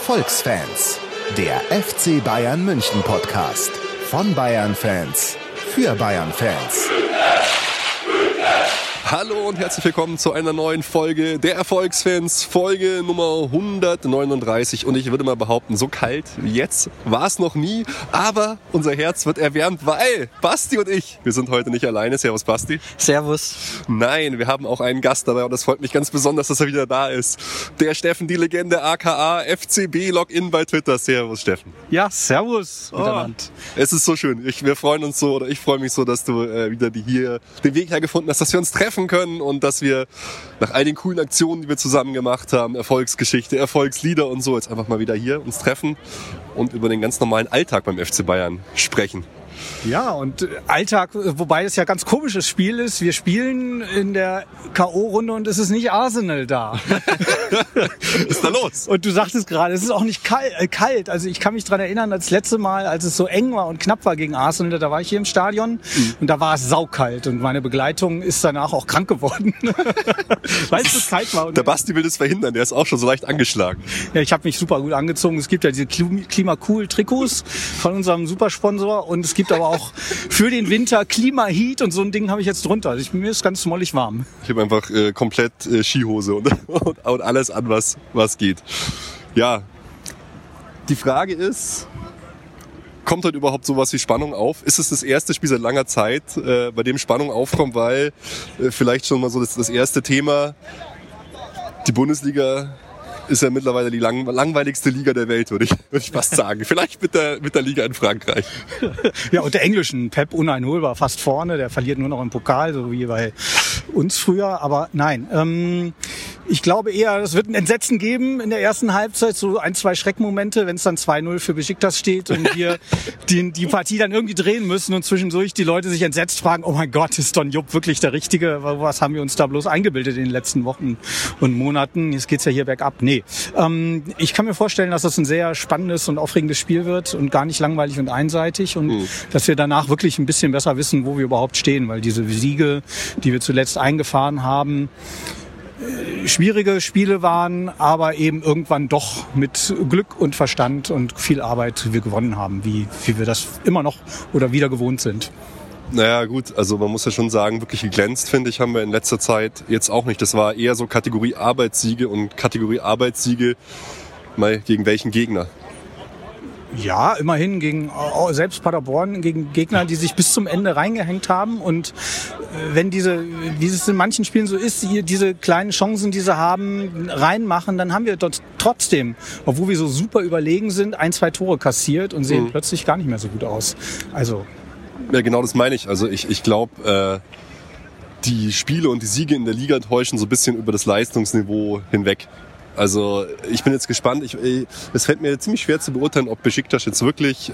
Erfolgsfans, der FC Bayern München Podcast. Von Bayern-Fans, für Bayern-Fans. Hallo und herzlich willkommen zu einer neuen Folge der Erfolgsfans, Folge Nummer 139. Und ich würde mal behaupten, so kalt wie jetzt war es noch nie. Aber unser Herz wird erwärmt, weil Basti und ich, wir sind heute nicht alleine. Servus Basti. Servus. Nein, wir haben auch einen Gast dabei und das freut mich ganz besonders, dass er wieder da ist. Der Steffen, die Legende, aka FCB Login bei Twitter. Servus Steffen. Ja, servus miteinander. Es ist so schön. Wir freuen uns so, oder ich freue mich so, dass du wieder den Weg hergefunden hast, dass wir uns treffen können und dass wir nach all den coolen Aktionen, die wir zusammen gemacht haben, Erfolgsgeschichte, Erfolgslieder und so, jetzt einfach mal wieder hier uns treffen und über den ganz normalen Alltag beim FC Bayern sprechen. Ja, und Alltag, wobei es ja ganz komisches Spiel ist. Wir spielen in der K.O.-Runde und es ist nicht Arsenal da. Was ist da los? Und du sagtest gerade, es ist auch nicht kalt. Also ich kann mich dran erinnern, das letzte Mal, als es so eng war und knapp war gegen Arsenal, da war ich hier im Stadion und da war es saukalt und meine Begleitung ist danach auch krank geworden, weil es so kalt war. Und der Basti will das verhindern, der ist auch schon so leicht angeschlagen. Ja, ich habe mich super gut angezogen. Es gibt ja diese Klima-Cool-Trikots von unserem Supersponsor und es gibt aber auch für den Winter Klima-Heat und so ein Ding habe ich jetzt drunter. Also mir ist ganz mollig warm. Ich habe einfach komplett Skihose und alles an, was geht. Ja, die Frage ist, kommt heute überhaupt sowas wie Spannung auf? Ist es das erste Spiel seit langer Zeit, bei dem Spannung aufkommt, weil vielleicht schon mal so das erste Thema, die Bundesliga ist ja mittlerweile die langweiligste Liga der Welt, würde ich fast sagen. Vielleicht mit der Liga in Frankreich. Ja, und der englischen Pep uneinholbar fast vorne. Der verliert nur noch im Pokal, so wie bei uns früher. Aber nein, ich glaube eher, es wird ein Entsetzen geben in der ersten Halbzeit. So 1-2 Schreckmomente, wenn es dann 2-0 für Besiktas steht und wir die Partie dann irgendwie drehen müssen und zwischendurch die Leute sich entsetzt fragen, oh mein Gott, ist Don Jupp wirklich der Richtige? Was haben wir uns da bloß eingebildet in den letzten Wochen und Monaten? Jetzt geht's ja hier bergab. Nee. Ich kann mir vorstellen, dass das ein sehr spannendes und aufregendes Spiel wird und gar nicht langweilig und einseitig und dass wir danach wirklich ein bisschen besser wissen, wo wir überhaupt stehen, weil diese Siege, die wir zuletzt eingefahren haben, schwierige Spiele waren, aber eben irgendwann doch mit Glück und Verstand und viel Arbeit wir gewonnen haben, wie wir das immer noch oder wieder gewohnt sind. Naja gut, also man muss ja schon sagen, wirklich geglänzt, finde ich, haben wir in letzter Zeit jetzt auch nicht. Das war eher so Kategorie Arbeitssiege und Kategorie Arbeitssiege mal gegen welchen Gegner? Ja, immerhin gegen selbst Paderborn, gegen Gegner, die sich bis zum Ende reingehängt haben. Und wenn wie es in manchen Spielen so ist, diese kleinen Chancen, die sie haben, reinmachen, dann haben wir dort trotzdem, obwohl wir so super überlegen sind, 1-2 Tore kassiert und sehen plötzlich gar nicht mehr so gut aus. Also ja, genau das meine ich. Also ich glaube, die Spiele und die Siege in der Liga täuschen so ein bisschen über das Leistungsniveau hinweg. Also ich bin jetzt gespannt. Es fällt mir ziemlich schwer zu beurteilen, ob Besiktas jetzt wirklich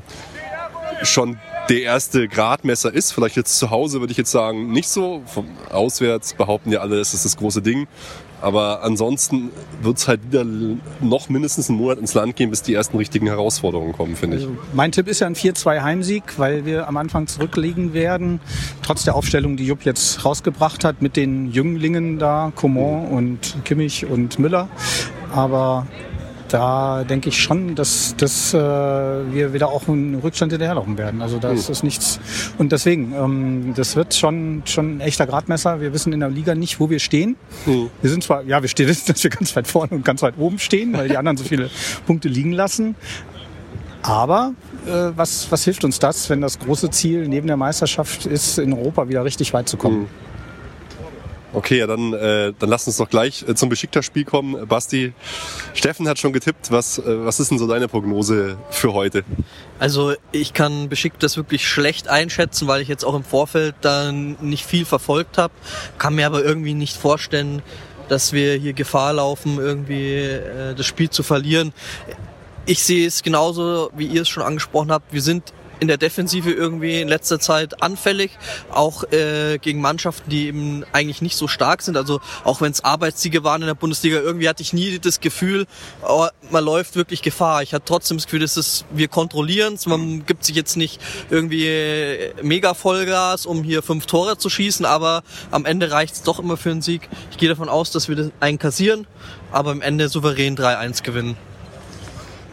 schon der erste Gradmesser ist. Vielleicht jetzt zu Hause würde ich jetzt sagen, nicht so. Auswärts behaupten ja alle, es ist das große Ding. Aber ansonsten wird es halt wieder noch mindestens einen Monat ins Land gehen, bis die ersten richtigen Herausforderungen kommen, finde ich. Also mein Tipp ist ja ein 4-2 Heimsieg, weil wir am Anfang zurückliegen werden. Trotz der Aufstellung, die Jupp jetzt rausgebracht hat mit den Jünglingen da, Coman und Kimmich und Müller. Aber da denke ich schon, dass wir wieder auch einen Rückstand hinterherlaufen werden. Also das ist nichts. Und deswegen, das wird schon ein echter Gradmesser. Wir wissen in der Liga nicht, wo wir stehen. Wir sind zwar, wir wissen, dass wir ganz weit vorne und ganz weit oben stehen, weil die anderen so viele Punkte liegen lassen. Aber was hilft uns das, wenn das große Ziel neben der Meisterschaft ist, in Europa wieder richtig weit zu kommen? Okay, ja, dann lass uns doch gleich zum Besiktas-Spiel kommen. Basti, Steffen hat schon getippt. Was ist denn so deine Prognose für heute? Also ich kann Besiktas wirklich schlecht einschätzen, weil ich jetzt auch im Vorfeld dann nicht viel verfolgt habe. Kann mir aber irgendwie nicht vorstellen, dass wir hier Gefahr laufen, irgendwie das Spiel zu verlieren. Ich sehe es genauso, wie ihr es schon angesprochen habt. Wir sind in der Defensive irgendwie in letzter Zeit anfällig, auch gegen Mannschaften, die eben eigentlich nicht so stark sind. Also auch wenn es Arbeitssiege waren in der Bundesliga, irgendwie hatte ich nie das Gefühl, man läuft wirklich Gefahr. Ich hatte trotzdem das Gefühl, wir kontrollieren es. Man gibt sich jetzt nicht irgendwie mega Vollgas, um hier 5 Tore zu schießen, aber am Ende reicht es doch immer für einen Sieg. Ich gehe davon aus, dass wir das einkassieren, aber am Ende souverän 3-1 gewinnen.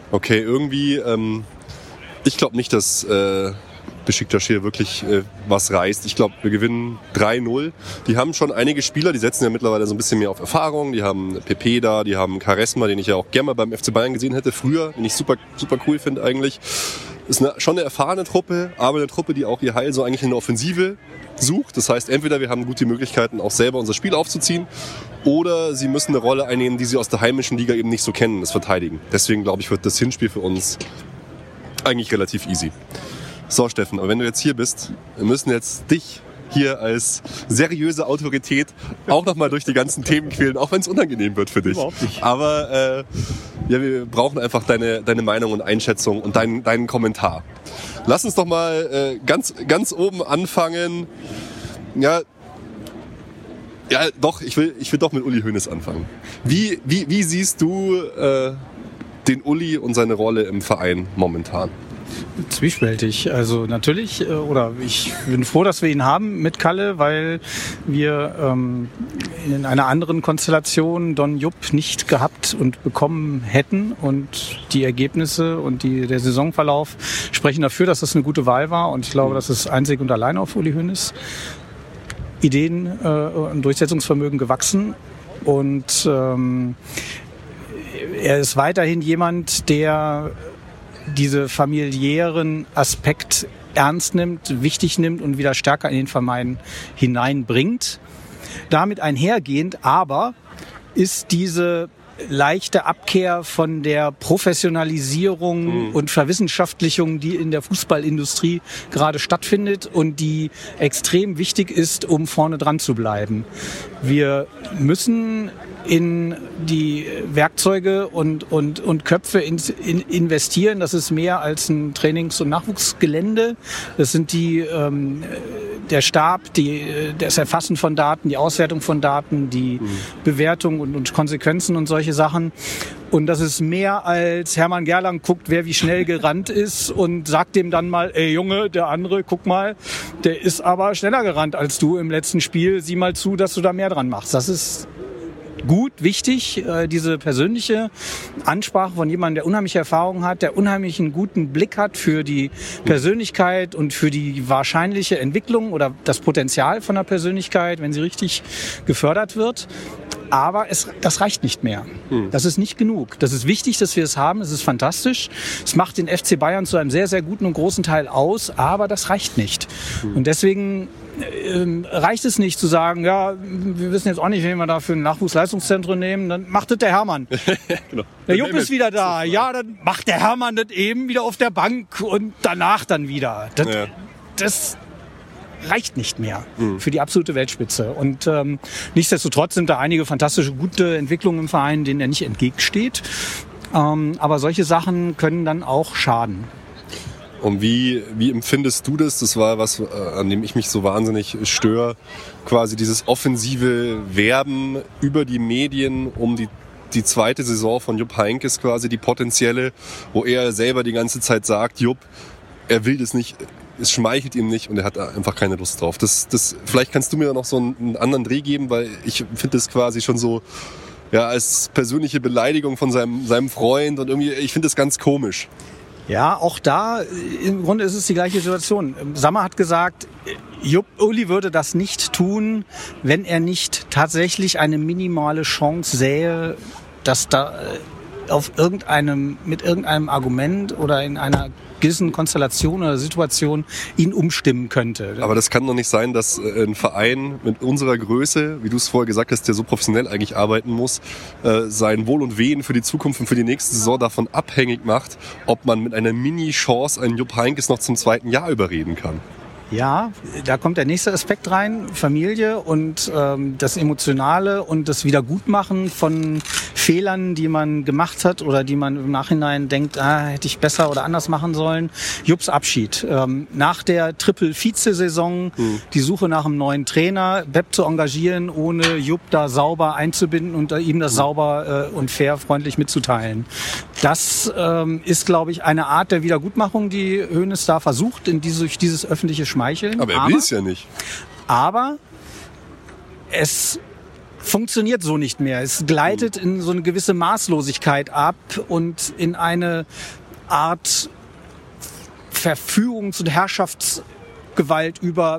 Okay, irgendwie, ich glaube nicht, dass Besiktas hier wirklich was reißt. Ich glaube, wir gewinnen 3-0. Die haben schon einige Spieler, die setzen ja mittlerweile so ein bisschen mehr auf Erfahrung. Die haben Pepe da, die haben Quaresma, den ich ja auch gerne mal beim FC Bayern gesehen hätte früher, den ich super, super cool finde eigentlich. Ist schon eine erfahrene Truppe, aber eine Truppe, die auch ihr Heil so eigentlich in der Offensive sucht. Das heißt, entweder wir haben gute Möglichkeiten, auch selber unser Spiel aufzuziehen, oder sie müssen eine Rolle einnehmen, die sie aus der heimischen Liga eben nicht so kennen, das Verteidigen. Deswegen, glaube ich, wird das Hinspiel für uns eigentlich relativ easy. So, Steffen, aber wenn du jetzt hier bist, wir müssen jetzt dich hier als seriöse Autorität auch nochmal durch die ganzen Themen quälen, auch wenn es unangenehm wird für dich. Überhaupt nicht. Aber ja, wir brauchen einfach deine Meinung und Einschätzung und deinen Kommentar. Lass uns doch mal ganz oben anfangen. Ja, doch, ich will doch mit Uli Hoeneß anfangen. Wie siehst du den Uli und seine Rolle im Verein momentan? Zwiespältig. Also natürlich, ich bin froh, dass wir ihn haben mit Kalle, weil wir in einer anderen Konstellation Don Jupp nicht gehabt und bekommen hätten. Und die Ergebnisse und der Saisonverlauf sprechen dafür, dass das eine gute Wahl war. Und ich glaube, das ist einzig und allein auf Uli Hoeneß Ideen und Durchsetzungsvermögen gewachsen. Und er ist weiterhin jemand, der diese familiären Aspekt ernst nimmt, wichtig nimmt und wieder stärker in den Verein hineinbringt. Damit einhergehend aber ist diese leichte Abkehr von der Professionalisierung und Verwissenschaftlichung, die in der Fußballindustrie gerade stattfindet und die extrem wichtig ist, um vorne dran zu bleiben. Wir müssen in die Werkzeuge und Köpfe investieren. Das ist mehr als ein Trainings- und Nachwuchsgelände. Das sind der Stab, das Erfassen von Daten, die Auswertung von Daten, die Bewertung und Konsequenzen und solche Sachen. Und das ist mehr als Hermann Gerland guckt, wer wie schnell gerannt ist und sagt dem dann mal, ey Junge, der andere, guck mal, der ist aber schneller gerannt als du im letzten Spiel. Sieh mal zu, dass du da mehr dran machst. Das ist gut, wichtig, diese persönliche Ansprache von jemandem, der unheimliche Erfahrung hat, der unheimlich einen guten Blick hat für die Persönlichkeit und für die wahrscheinliche Entwicklung oder das Potenzial von der Persönlichkeit, wenn sie richtig gefördert wird. Aber das reicht nicht mehr. Das ist nicht genug. Das ist wichtig, dass wir es haben. Es ist fantastisch. Es macht den FC Bayern zu einem sehr, sehr guten und großen Teil aus. Aber das reicht nicht. Und deswegen reicht es nicht zu sagen, ja, wir wissen jetzt auch nicht, wen wir da für ein Nachwuchsleistungszentrum nehmen. Dann macht das der Hermann. Genau. Der Jupp ist wieder da. Ja, dann macht der Hermann das eben wieder auf der Bank und danach dann wieder. Das reicht nicht mehr für die absolute Weltspitze. Und nichtsdestotrotz sind da einige fantastische, gute Entwicklungen im Verein, denen er nicht entgegensteht. Aber solche Sachen können dann auch schaden. Und wie empfindest du das? Das war was, an dem ich mich so wahnsinnig störe. Quasi dieses offensive Werben über die Medien um die zweite Saison von Jupp Heynckes, quasi die potenzielle, wo er selber die ganze Zeit sagt, Jupp, er will das nicht, es schmeichelt ihm nicht und er hat einfach keine Lust drauf. Vielleicht kannst du mir noch so einen anderen Dreh geben, weil ich finde das quasi schon so, ja, als persönliche Beleidigung von seinem Freund und irgendwie, ich finde das ganz komisch. Ja, auch da, im Grunde ist es die gleiche Situation. Sammer hat gesagt, Uli würde das nicht tun, wenn er nicht tatsächlich eine minimale Chance sähe, dass da mit irgendeinem Argument oder in einer gewissen Konstellation oder Situation ihn umstimmen könnte. Aber das kann doch nicht sein, dass ein Verein mit unserer Größe, wie du es vorher gesagt hast, der so professionell eigentlich arbeiten muss, sein Wohl und Wehen für die Zukunft und für die nächste Saison davon abhängig macht, ob man mit einer Mini-Chance einen Jupp Heynckes noch zum zweiten Jahr überreden kann. Ja, da kommt der nächste Aspekt rein, Familie und das Emotionale und das Wiedergutmachen von Fehlern, die man gemacht hat oder die man im Nachhinein denkt, hätte ich besser oder anders machen sollen. Jupps Abschied. Nach der Triple-Vize-Saison die Suche nach einem neuen Trainer, Bep zu engagieren, ohne Jupp da sauber einzubinden und ihm das sauber und fair, freundlich mitzuteilen. Das ist, glaube ich, eine Art der Wiedergutmachung, die Hoeneß da versucht, durch dieses öffentliche Schmeicheln. Aber er will es ja nicht. Aber es funktioniert so nicht mehr. Es gleitet in so eine gewisse Maßlosigkeit ab und in eine Art Verfügungs- und Herrschaftsgewalt über,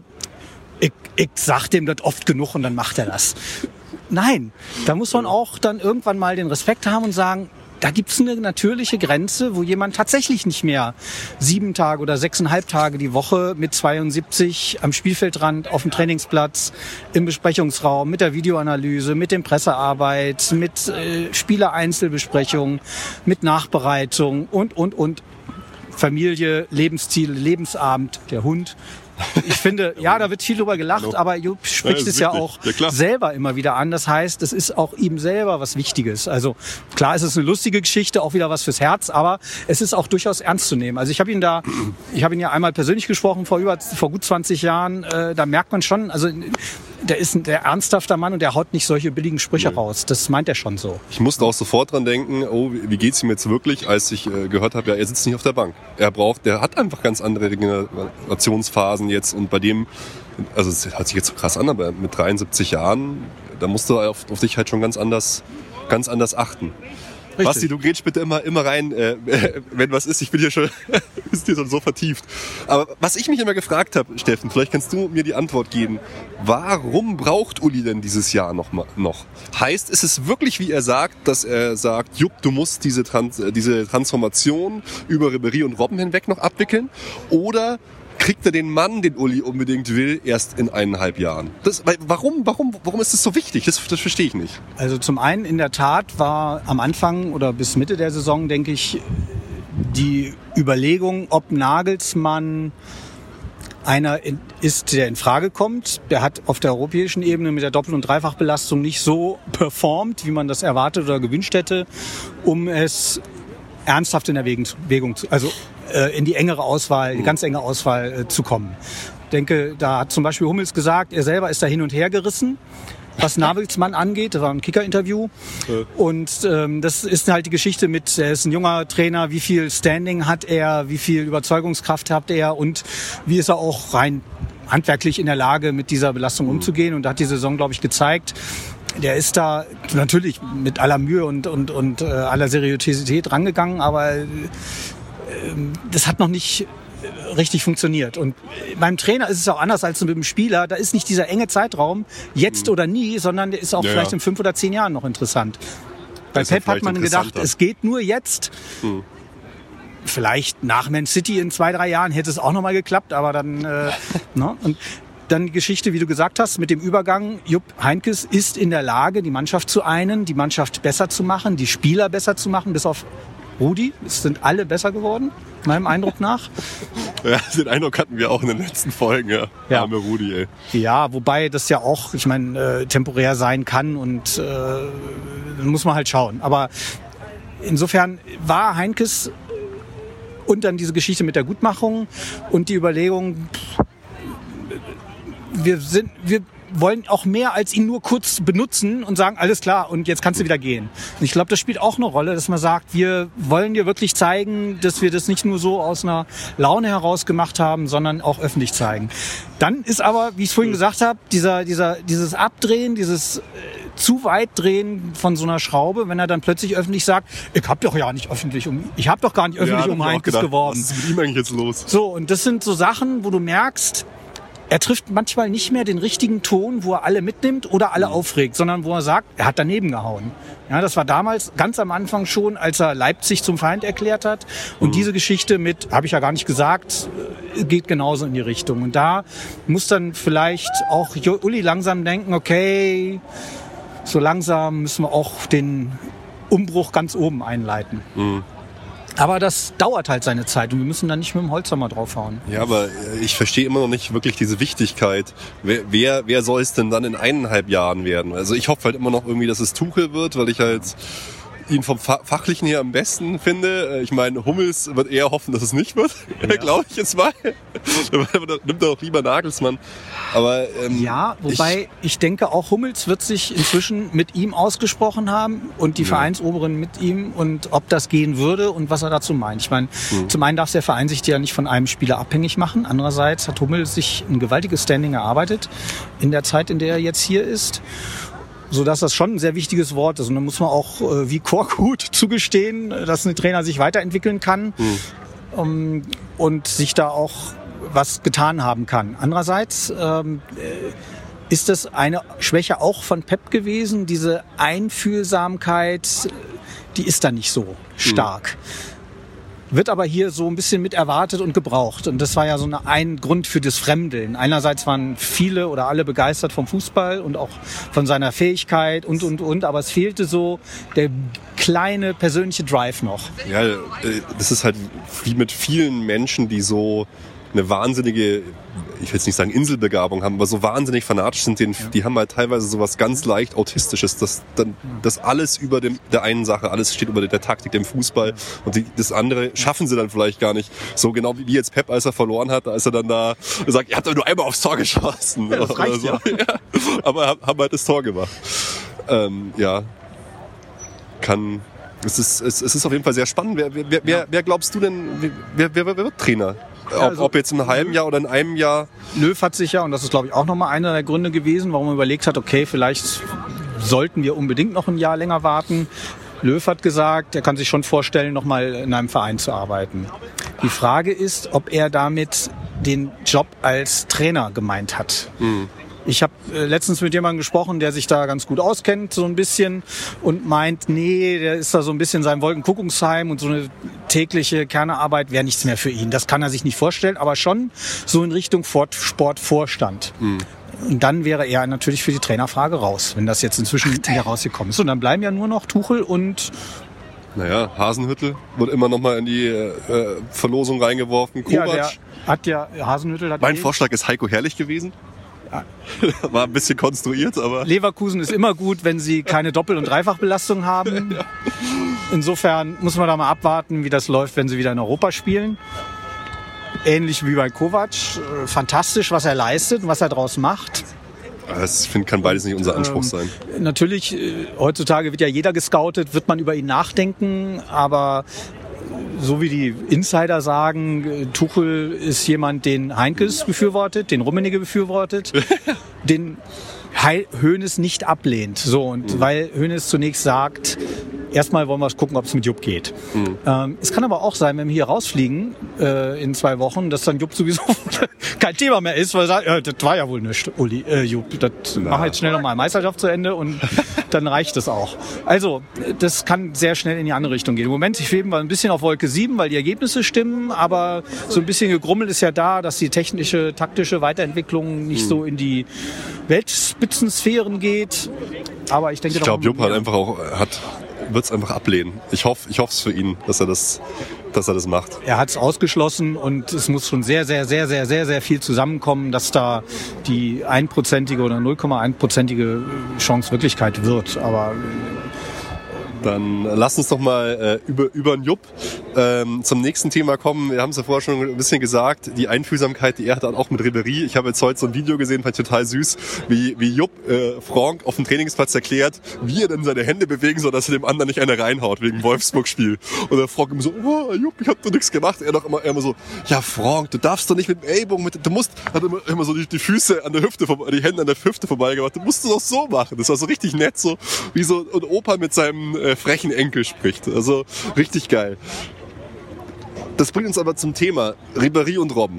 ich sag dem das oft genug und dann macht er das. Nein, da muss man auch dann irgendwann mal den Respekt haben und sagen, da gibt's eine natürliche Grenze, wo jemand tatsächlich nicht mehr 7 Tage oder 6,5 Tage die Woche mit 72 am Spielfeldrand, auf dem Trainingsplatz, im Besprechungsraum, mit der Videoanalyse, mit dem Pressearbeit, mit Spielereinzelbesprechungen, mit Nachbereitung und Familie, Lebensziele, Lebensabend, der Hund. Ich finde, ja, da wird viel drüber gelacht, aber Jupp spricht es ja auch selber immer wieder an. Das heißt, es ist auch ihm selber was Wichtiges. Also klar, es ist eine lustige Geschichte, auch wieder was fürs Herz, aber es ist auch durchaus ernst zu nehmen. Also ich habe ihn ja einmal persönlich gesprochen vor gut 20 Jahren. Da merkt man schon, also der ist ein ernsthafter Mann und der haut nicht solche billigen Sprüche raus. Das meint er schon so. Ich musste auch sofort dran denken, oh, wie geht's ihm jetzt wirklich, als ich gehört habe, ja, er sitzt nicht auf der Bank. Der hat einfach ganz andere Regenerationsphasen jetzt und bei dem, also es hört sich jetzt so krass an, aber mit 73 Jahren, da musst du auf dich halt schon ganz anders achten. Richtig. Basti, du gehst bitte immer rein, wenn was ist. Ich bin hier schon, bist hier schon so vertieft. Aber was ich mich immer gefragt habe, Steffen, vielleicht kannst du mir die Antwort geben. Warum braucht Uli denn dieses Jahr noch? Heißt, ist es wirklich, wie er sagt, dass er sagt, Jupp, du musst diese Transformation über Ribéry und Robben hinweg noch abwickeln? Oder kriegt er den Mann, den Uli unbedingt will, erst in 1,5 Jahren? Warum ist das so wichtig? Das verstehe ich nicht. Also zum einen in der Tat war am Anfang oder bis Mitte der Saison, denke ich, die Überlegung, ob Nagelsmann einer ist, der in Frage kommt. Der hat auf der europäischen Ebene mit der Doppel- und Dreifachbelastung nicht so performt, wie man das erwartet oder gewünscht hätte, um es ernsthaft in Erwägung zu, also in die engere Auswahl, die ganz enge Auswahl zu kommen. Ich denke, da hat zum Beispiel Hummels gesagt, er selber ist da hin und her gerissen, was Nagelsmann angeht. Das war ein Kicker-Interview. Und das ist halt die Geschichte mit, er ist ein junger Trainer, wie viel Standing hat er, wie viel Überzeugungskraft hat er und wie ist er auch rein handwerklich in der Lage, mit dieser Belastung umzugehen. Und da hat die Saison, glaube ich, gezeigt, der ist da natürlich mit aller Mühe und aller Seriosität rangegangen, aber das hat noch nicht richtig funktioniert. Und beim Trainer ist es auch anders als mit dem Spieler. Da ist nicht dieser enge Zeitraum, jetzt oder nie, sondern der ist auch vielleicht in 5 oder 10 Jahren noch interessant. Bei Pep hat man gedacht, es geht nur jetzt. Vielleicht nach Man City in 2, 3 Jahren hätte es auch noch mal geklappt, aber dann und dann die Geschichte, wie du gesagt hast, mit dem Übergang. Jupp Heynckes ist in der Lage, die Mannschaft zu einen, die Mannschaft besser zu machen, die Spieler besser zu machen, bis auf Rudi. Es sind alle besser geworden, meinem Eindruck nach. Ja, den Eindruck hatten wir auch in den letzten Folgen, ja. Arme Rudi, ey. Ja, wobei das ja auch, ich meine, temporär sein kann und muss man halt schauen. Aber insofern war Heynckes und dann diese Geschichte mit der Gutmachung und die Überlegung, wir wollen auch mehr als ihn nur kurz benutzen und sagen, alles klar, und jetzt kannst du wieder gehen. Und ich glaube, das spielt auch eine Rolle, dass man sagt, wir wollen dir wirklich zeigen, dass wir das nicht nur so aus einer Laune heraus gemacht haben, sondern auch öffentlich zeigen. Dann ist aber, wie ich es vorhin gesagt habe, dieses Abdrehen, dieses zu weit drehen von so einer Schraube, wenn er dann plötzlich öffentlich sagt, ich habe doch gar nicht öffentlich um Heynckes geworben. Was ist mit ihm eigentlich jetzt los? So, und das sind so Sachen, wo du merkst, er trifft manchmal nicht mehr den richtigen Ton, wo er alle mitnimmt oder alle aufregt, sondern wo er sagt, er hat daneben gehauen. Ja, das war damals ganz am Anfang schon, als er Leipzig zum Feind erklärt hat. Und diese Geschichte mit, habe ich ja gar nicht gesagt, geht genauso in die Richtung. Und da muss dann vielleicht auch Uli langsam denken, okay, so langsam müssen wir auch den Umbruch ganz oben einleiten. Aber das dauert halt seine Zeit und wir müssen da nicht mit dem Holzhammer draufhauen. Ja, aber ich verstehe immer noch nicht wirklich diese Wichtigkeit. Wer soll es denn dann in 1,5 Jahren werden? Also ich hoffe halt immer noch irgendwie, dass es Tuchel wird, weil ich halt ihn vom Fachlichen her am besten finde. Ich meine, Hummels wird eher hoffen, dass es nicht wird, glaube ich jetzt mal. Da nimmt er auch lieber Nagelsmann. Aber ja, wobei ich denke, auch Hummels wird sich inzwischen mit ihm ausgesprochen haben und die Vereinsoberen mit ihm und ob das gehen würde und was er dazu meint. Ich meine, zum einen darf der Verein sich ja nicht von einem Spieler abhängig machen. Andererseits hat Hummels sich ein gewaltiges Standing erarbeitet in der Zeit, in der er jetzt hier ist. sodass das schon ein sehr wichtiges Wort ist. Und da muss man auch wie Korkut zugestehen, dass ein Trainer sich weiterentwickeln kann und sich da auch was getan haben kann. Andererseits ist das eine Schwäche auch von Pep gewesen, diese Einfühlsamkeit, die ist da nicht so stark. Wird aber hier so ein bisschen mit erwartet und gebraucht. Und das war ja so ein Grund für das Fremdeln. Einerseits waren viele oder alle begeistert vom Fußball und auch von seiner Fähigkeit und. Aber es fehlte so der kleine persönliche Drive noch. Ja, das ist halt wie mit vielen Menschen, die so eine wahnsinnige, ich will jetzt nicht sagen Inselbegabung haben, aber so wahnsinnig fanatisch sind, die haben halt teilweise sowas ganz leicht Autistisches, das alles über der einen Sache, alles steht über der Taktik, dem Fußball, und das andere schaffen sie dann vielleicht gar nicht. So genau wie jetzt Pep, als er verloren hat, als er dann da sagt, ihr habt doch nur einmal aufs Tor geschossen. Ja, das reicht so. Ja. Ja, aber haben halt das Tor gemacht. Es ist auf jeden Fall sehr spannend. Wer glaubst du denn, wer wird Trainer? Ob jetzt in einem halben Jahr oder in einem Jahr? Löw hat sich ja, und das ist glaube ich auch nochmal einer der Gründe gewesen, warum er überlegt hat, okay, vielleicht sollten wir unbedingt noch ein Jahr länger warten. Löw hat gesagt, er kann sich schon vorstellen, nochmal in einem Verein zu arbeiten. Die Frage ist, ob er damit den Job als Trainer gemeint hat. Ich habe letztens mit jemandem gesprochen, der sich da ganz gut auskennt, so ein bisschen, und meint, nee, der ist da so ein bisschen in seinem Wolkenkuckucksheim und so eine tägliche Kernearbeit wäre nichts mehr für ihn. Das kann er sich nicht vorstellen, aber schon so in Richtung Sportvorstand. Und dann wäre er natürlich für die Trainerfrage raus, wenn das jetzt inzwischen hier rausgekommen ist. Und dann bleiben ja nur noch Tuchel und... Naja, Hasenhüttl wird immer noch mal in die Verlosung reingeworfen. Kovac. Hasenhüttl hat... Mein Vorschlag ist Heiko Herrlich gewesen. War ein bisschen konstruiert, aber... Leverkusen ist immer gut, wenn sie keine Doppel- und Dreifachbelastung haben. Ja. Insofern muss man da mal abwarten, wie das läuft, wenn sie wieder in Europa spielen. Ähnlich wie bei Kovac. Fantastisch, was er leistet und was er daraus macht. Ich finde, kann beides nicht unser Anspruch sein. Natürlich, heutzutage wird ja jeder gescoutet, wird man über ihn nachdenken, aber so wie die Insider sagen, Tuchel ist jemand, den Heinkes befürwortet, den Rummenigge befürwortet, den Hoeneß nicht ablehnt. So, und weil Hoeneß zunächst sagt, erstmal wollen wir gucken, ob es mit Jupp geht. Es kann aber auch sein, wenn wir hier rausfliegen in 2 Wochen, dass dann Jupp sowieso kein Thema mehr ist, weil er sagt, ja, das war ja wohl nichts, Jupp, das machen wir jetzt schnell nochmal Meisterschaft zu Ende und dann reicht es auch. Also, das kann sehr schnell in die andere Richtung gehen. Im Moment schweben wir ein bisschen auf Wolke 7, weil die Ergebnisse stimmen, aber so ein bisschen Gegrummel ist ja da, dass die technische, taktische Weiterentwicklung nicht so in die Weltspitzensphären geht. Aber ich denke, ich glaube, Jupp wird es einfach ablehnen. Ich hoffe es für ihn, dass er das macht. Er hat es ausgeschlossen und es muss schon sehr, sehr, sehr, sehr, sehr, sehr viel zusammenkommen, dass da die 1% oder 0,1% Chance Wirklichkeit wird. Aber dann lass uns doch mal über den Jupp zum nächsten Thema kommen. Wir haben es ja vorher schon ein bisschen gesagt, die Einfühlsamkeit, die er hat auch mit Ribéry. Ich habe jetzt heute so ein Video gesehen, fand ich total süß, wie Jupp Franck auf dem Trainingsplatz erklärt, wie er denn seine Hände bewegen soll, dass er dem anderen nicht eine reinhaut, wegen Wolfsburg-Spiel. Und der Franck immer so, oh, Jupp, ich hab doch nichts gemacht. Er doch immer so, ja Franck, du darfst doch nicht mit dem Ellbogen, du musst, hat immer so die Füße an der Hüfte, die Hände an der Hüfte vorbeigemacht, du musst es doch so machen. Das war so richtig nett, so wie so ein Opa mit seinem frechen Enkel spricht. Also richtig geil. Das bringt uns aber zum Thema Ribéry und Robben.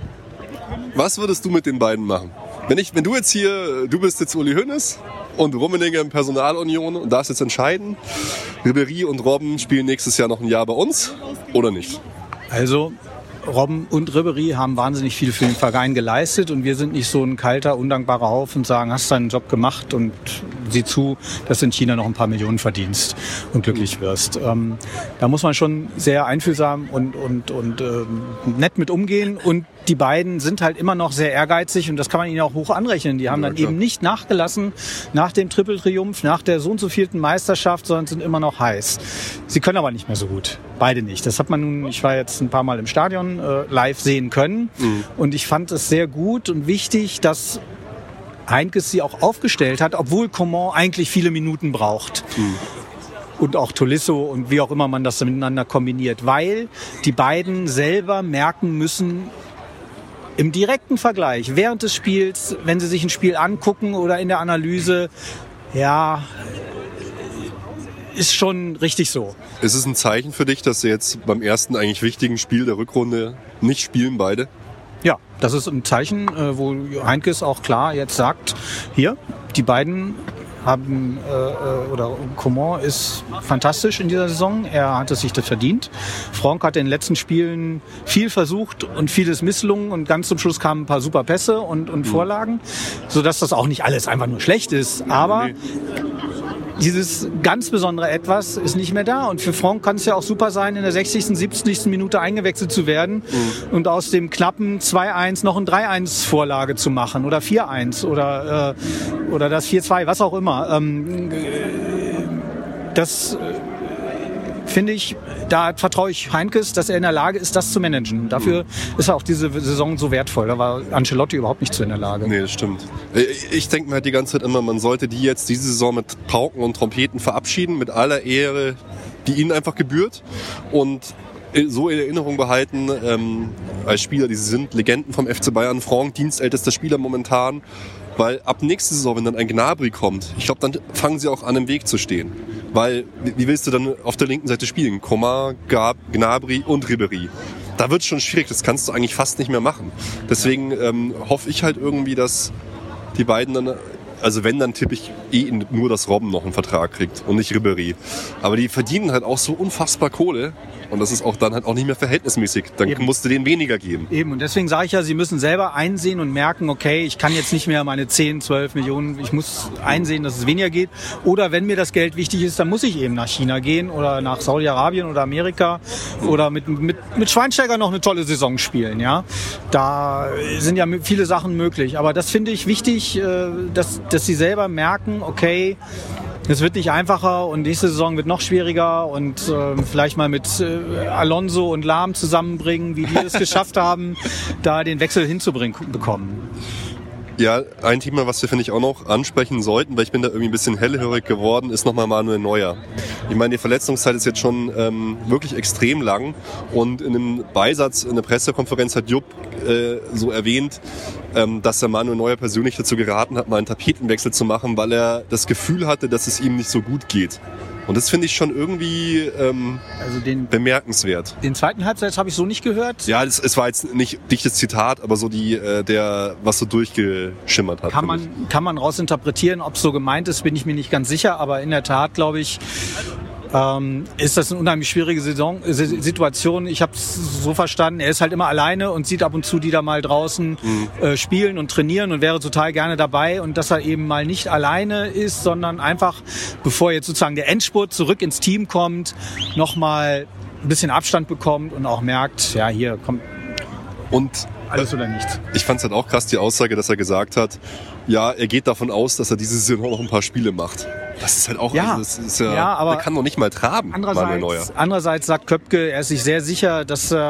Was würdest du mit den beiden machen? Wenn du jetzt du bist jetzt Uli Hoeneß und Rummenigge in Personalunion und darfst jetzt entscheiden, Ribéry und Robben spielen nächstes Jahr noch ein Jahr bei uns oder nicht? Also Robben und Ribéry haben wahnsinnig viel für den Verein geleistet und wir sind nicht so ein kalter, undankbarer Haufen und sagen, hast deinen Job gemacht und sieh zu, dass du in China noch ein paar Millionen verdienst und glücklich wirst. Da muss man schon sehr einfühlsam und nett mit umgehen und die beiden sind halt immer noch sehr ehrgeizig und das kann man ihnen auch hoch anrechnen. Die haben dann eben nicht nachgelassen nach dem Triple-Triumph, nach der so und so vierten Meisterschaft, sondern sind immer noch heiß. Sie können aber nicht mehr so gut. Beide nicht. Das hat man nun, ich war jetzt ein paar Mal im Stadion live sehen können und ich fand es sehr gut und wichtig, dass Heinkes sie auch aufgestellt hat, obwohl Coman eigentlich viele Minuten braucht. Und auch Tolisso und wie auch immer man das miteinander kombiniert, weil die beiden selber merken müssen, im direkten Vergleich, während des Spiels, wenn sie sich ein Spiel angucken oder in der Analyse, Ja, ist schon richtig so. Ist es ein Zeichen für dich, dass sie jetzt beim ersten eigentlich wichtigen Spiel der Rückrunde nicht spielen, beide? Ja, das ist ein Zeichen, wo Heinkes auch klar jetzt sagt, hier, die beiden haben, oder Coman ist fantastisch in dieser Saison, er hat es sich das verdient. Franck hat in den letzten Spielen viel versucht und vieles misslungen und ganz zum Schluss kamen ein paar super Pässe und Vorlagen, sodass das auch nicht alles einfach nur schlecht ist, aber dieses ganz besondere Etwas ist nicht mehr da. Und für Franck kann es ja auch super sein, in der 60., 70. Minute eingewechselt zu werden und aus dem knappen 2-1 noch ein 3-1 Vorlage zu machen oder 4-1 oder das 4-2, was auch immer. Das finde ich, da vertraue ich Heinkes, dass er in der Lage ist, das zu managen. Dafür ist er auch diese Saison so wertvoll. Da war Ancelotti überhaupt nicht so in der Lage. Nee, das stimmt. Ich denke mir halt die ganze Zeit immer, man sollte die jetzt diese Saison mit Pauken und Trompeten verabschieden, mit aller Ehre, die ihnen einfach gebührt. Und so in Erinnerung behalten, als Spieler, die sie sind, Legenden vom FC Bayern, Franck, dienstältester Spieler momentan. Weil ab nächste Saison, wenn dann ein Gnabry kommt, ich glaube, dann fangen sie auch an, im Weg zu stehen. Weil, wie willst du dann auf der linken Seite spielen? Coman, Gnabry und Ribéry. Da wird es schon schwierig, das kannst du eigentlich fast nicht mehr machen. Deswegen hoffe ich halt irgendwie, dass die beiden dann, also wenn, dann tippe ich nur, dass Robben noch einen Vertrag kriegt und nicht Ribéry. Aber die verdienen halt auch so unfassbar Kohle. Und das ist auch dann halt auch nicht mehr verhältnismäßig. Dann musst du denen weniger geben. Eben, und deswegen sage ich ja, sie müssen selber einsehen und merken, okay, ich kann jetzt nicht mehr meine 10, 12 Millionen, ich muss einsehen, dass es weniger geht. Oder wenn mir das Geld wichtig ist, dann muss ich eben nach China gehen oder nach Saudi-Arabien oder Amerika oder mit Schweinsteiger noch eine tolle Saison spielen. Ja, da sind ja viele Sachen möglich. Aber das finde ich wichtig, dass sie selber merken, okay, es wird nicht einfacher und nächste Saison wird noch schwieriger und vielleicht mal mit Alonso und Lahm zusammenbringen, wie die es geschafft haben, da den Wechsel bekommen. Ja, ein Thema, was wir, finde ich, auch noch ansprechen sollten, weil ich bin da irgendwie ein bisschen hellhörig geworden, ist nochmal Manuel Neuer. Ich meine, die Verletzungszeit ist jetzt schon wirklich extrem lang und in einem Beisatz in der Pressekonferenz hat Jupp so erwähnt, dass der Manuel Neuer persönlich dazu geraten hat, mal einen Tapetenwechsel zu machen, weil er das Gefühl hatte, dass es ihm nicht so gut geht. Und das finde ich schon irgendwie bemerkenswert. Den zweiten Halbsatz habe ich so nicht gehört. Ja, es war jetzt nicht dichtes Zitat, aber so was so durchgeschimmert hat. Kann man rausinterpretieren, ob es so gemeint ist, bin ich mir nicht ganz sicher. Aber in der Tat, glaube ich, ist das eine unheimlich schwierige Situation. Ich habe es so verstanden, er ist halt immer alleine und sieht ab und zu die da mal draußen spielen und trainieren und wäre total gerne dabei. Und dass er eben mal nicht alleine ist, sondern einfach, bevor jetzt sozusagen der Endspurt zurück ins Team kommt, nochmal ein bisschen Abstand bekommt und auch merkt, ja, hier kommt alles oder nichts. Ich fand es halt auch krass, die Aussage, dass er gesagt hat, ja, er geht davon aus, dass er diese Saison noch ein paar Spiele macht. Das ist halt auch, ja, das ist aber der kann doch nicht mal traben, Manuel Neuer. Andererseits sagt Köpke, er ist sich sehr sicher, dass sich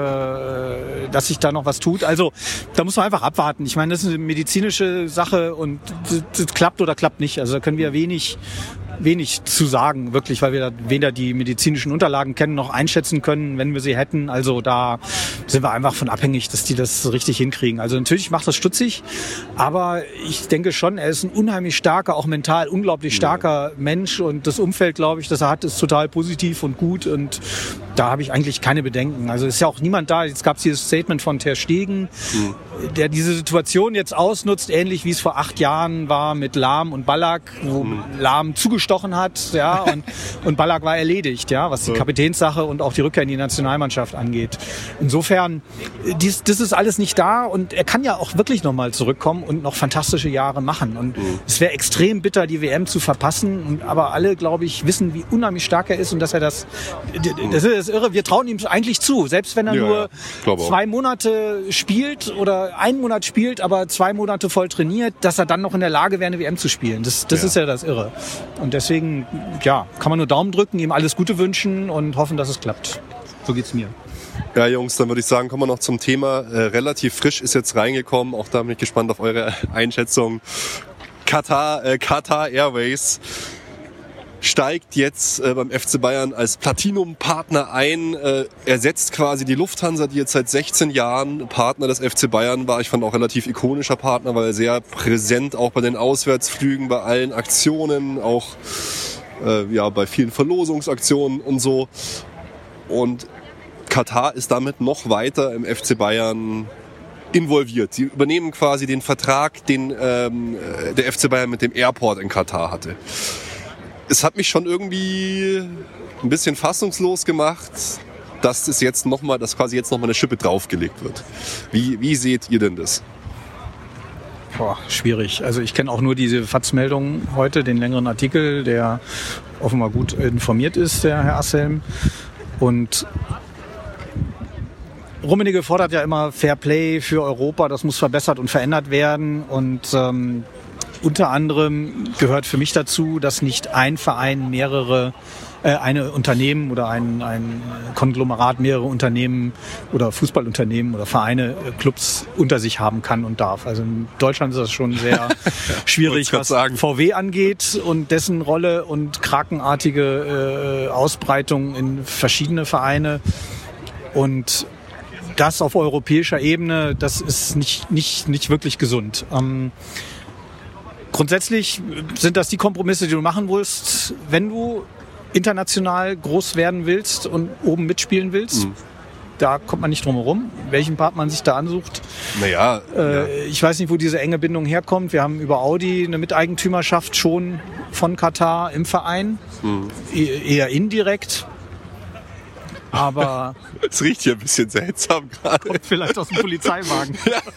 da noch was tut. Also da muss man einfach abwarten. Ich meine, das ist eine medizinische Sache und das klappt oder klappt nicht. Also da können wir wenig zu sagen, wirklich, weil wir da weder die medizinischen Unterlagen kennen noch einschätzen können, wenn wir sie hätten. Also da sind wir einfach von abhängig, dass die das richtig hinkriegen. Also natürlich macht das stutzig, aber ich denke schon, er ist ein unheimlich starker, auch mental unglaublich starker Mensch und das Umfeld, glaube ich, das er hat, ist total positiv und gut und da habe ich eigentlich keine Bedenken. Also ist ja auch niemand da. Jetzt gab es dieses Statement von Ter Stegen, der diese Situation jetzt ausnutzt, ähnlich wie es vor 8 Jahren war mit Lahm und Ballack, wo Lahm zugestochen hat, ja, und Ballack war erledigt, ja, was die Kapitänssache und auch die Rückkehr in die Nationalmannschaft angeht. Insofern, das ist alles nicht da und er kann ja auch wirklich nochmal zurückkommen und noch fantastische Jahre machen. Und es wäre extrem bitter, die WM zu verpassen. Und aber alle, glaube ich, wissen, wie unheimlich stark er ist und dass er das ist irre. Wir trauen ihm eigentlich zu, selbst wenn er nur 2 Monate spielt oder 1 Monat spielt, aber 2 Monate voll trainiert, dass er dann noch in der Lage wäre, eine WM zu spielen. Das ist ja das Irre. Und deswegen, ja, kann man nur Daumen drücken, ihm alles Gute wünschen und hoffen, dass es klappt. So geht's mir. Ja, Jungs, dann würde ich sagen, kommen wir noch zum Thema. Relativ frisch ist jetzt reingekommen. Auch da bin ich gespannt auf eure Einschätzung. Qatar Airways. steigt jetzt beim FC Bayern als Platinum-Partner ein, ersetzt quasi die Lufthansa, die jetzt seit 16 Jahren Partner des FC Bayern war. Ich fand auch relativ ikonischer Partner, weil er sehr präsent auch bei den Auswärtsflügen, bei allen Aktionen, auch bei vielen Verlosungsaktionen und so. Und Katar ist damit noch weiter im FC Bayern involviert. Sie übernehmen quasi den Vertrag, den der FC Bayern mit dem Airport in Katar hatte. Es hat mich schon irgendwie ein bisschen fassungslos gemacht, dass quasi jetzt nochmal eine Schippe draufgelegt wird. Wie seht ihr denn das? Schwierig. Also ich kenne auch nur diese FAZ-Meldung heute, den längeren Artikel, der offenbar gut informiert ist, der Herr Asselm. Und Rummenigge fordert ja immer Fair Play für Europa, das muss verbessert und verändert werden. Und unter anderem gehört für mich dazu, dass nicht ein Verein eine Unternehmen oder ein Konglomerat mehrere Unternehmen oder Fußballunternehmen oder Vereine, Clubs unter sich haben kann und darf. Also in Deutschland ist das schon sehr schwierig, was VW angeht und dessen Rolle und krakenartige Ausbreitung in verschiedene Vereine. Und das auf europäischer Ebene, das ist nicht wirklich gesund. Grundsätzlich sind das die Kompromisse, die du machen willst, wenn du international groß werden willst und oben mitspielen willst. Da kommt man nicht drum herum, welchen Part man sich da ansucht. Ich weiß nicht, wo diese enge Bindung herkommt. Wir haben über Audi eine Miteigentümerschaft schon von Katar im Verein. Eher indirekt. Aber es riecht hier ein bisschen seltsam gerade. Kommt vielleicht aus dem Polizeiwagen.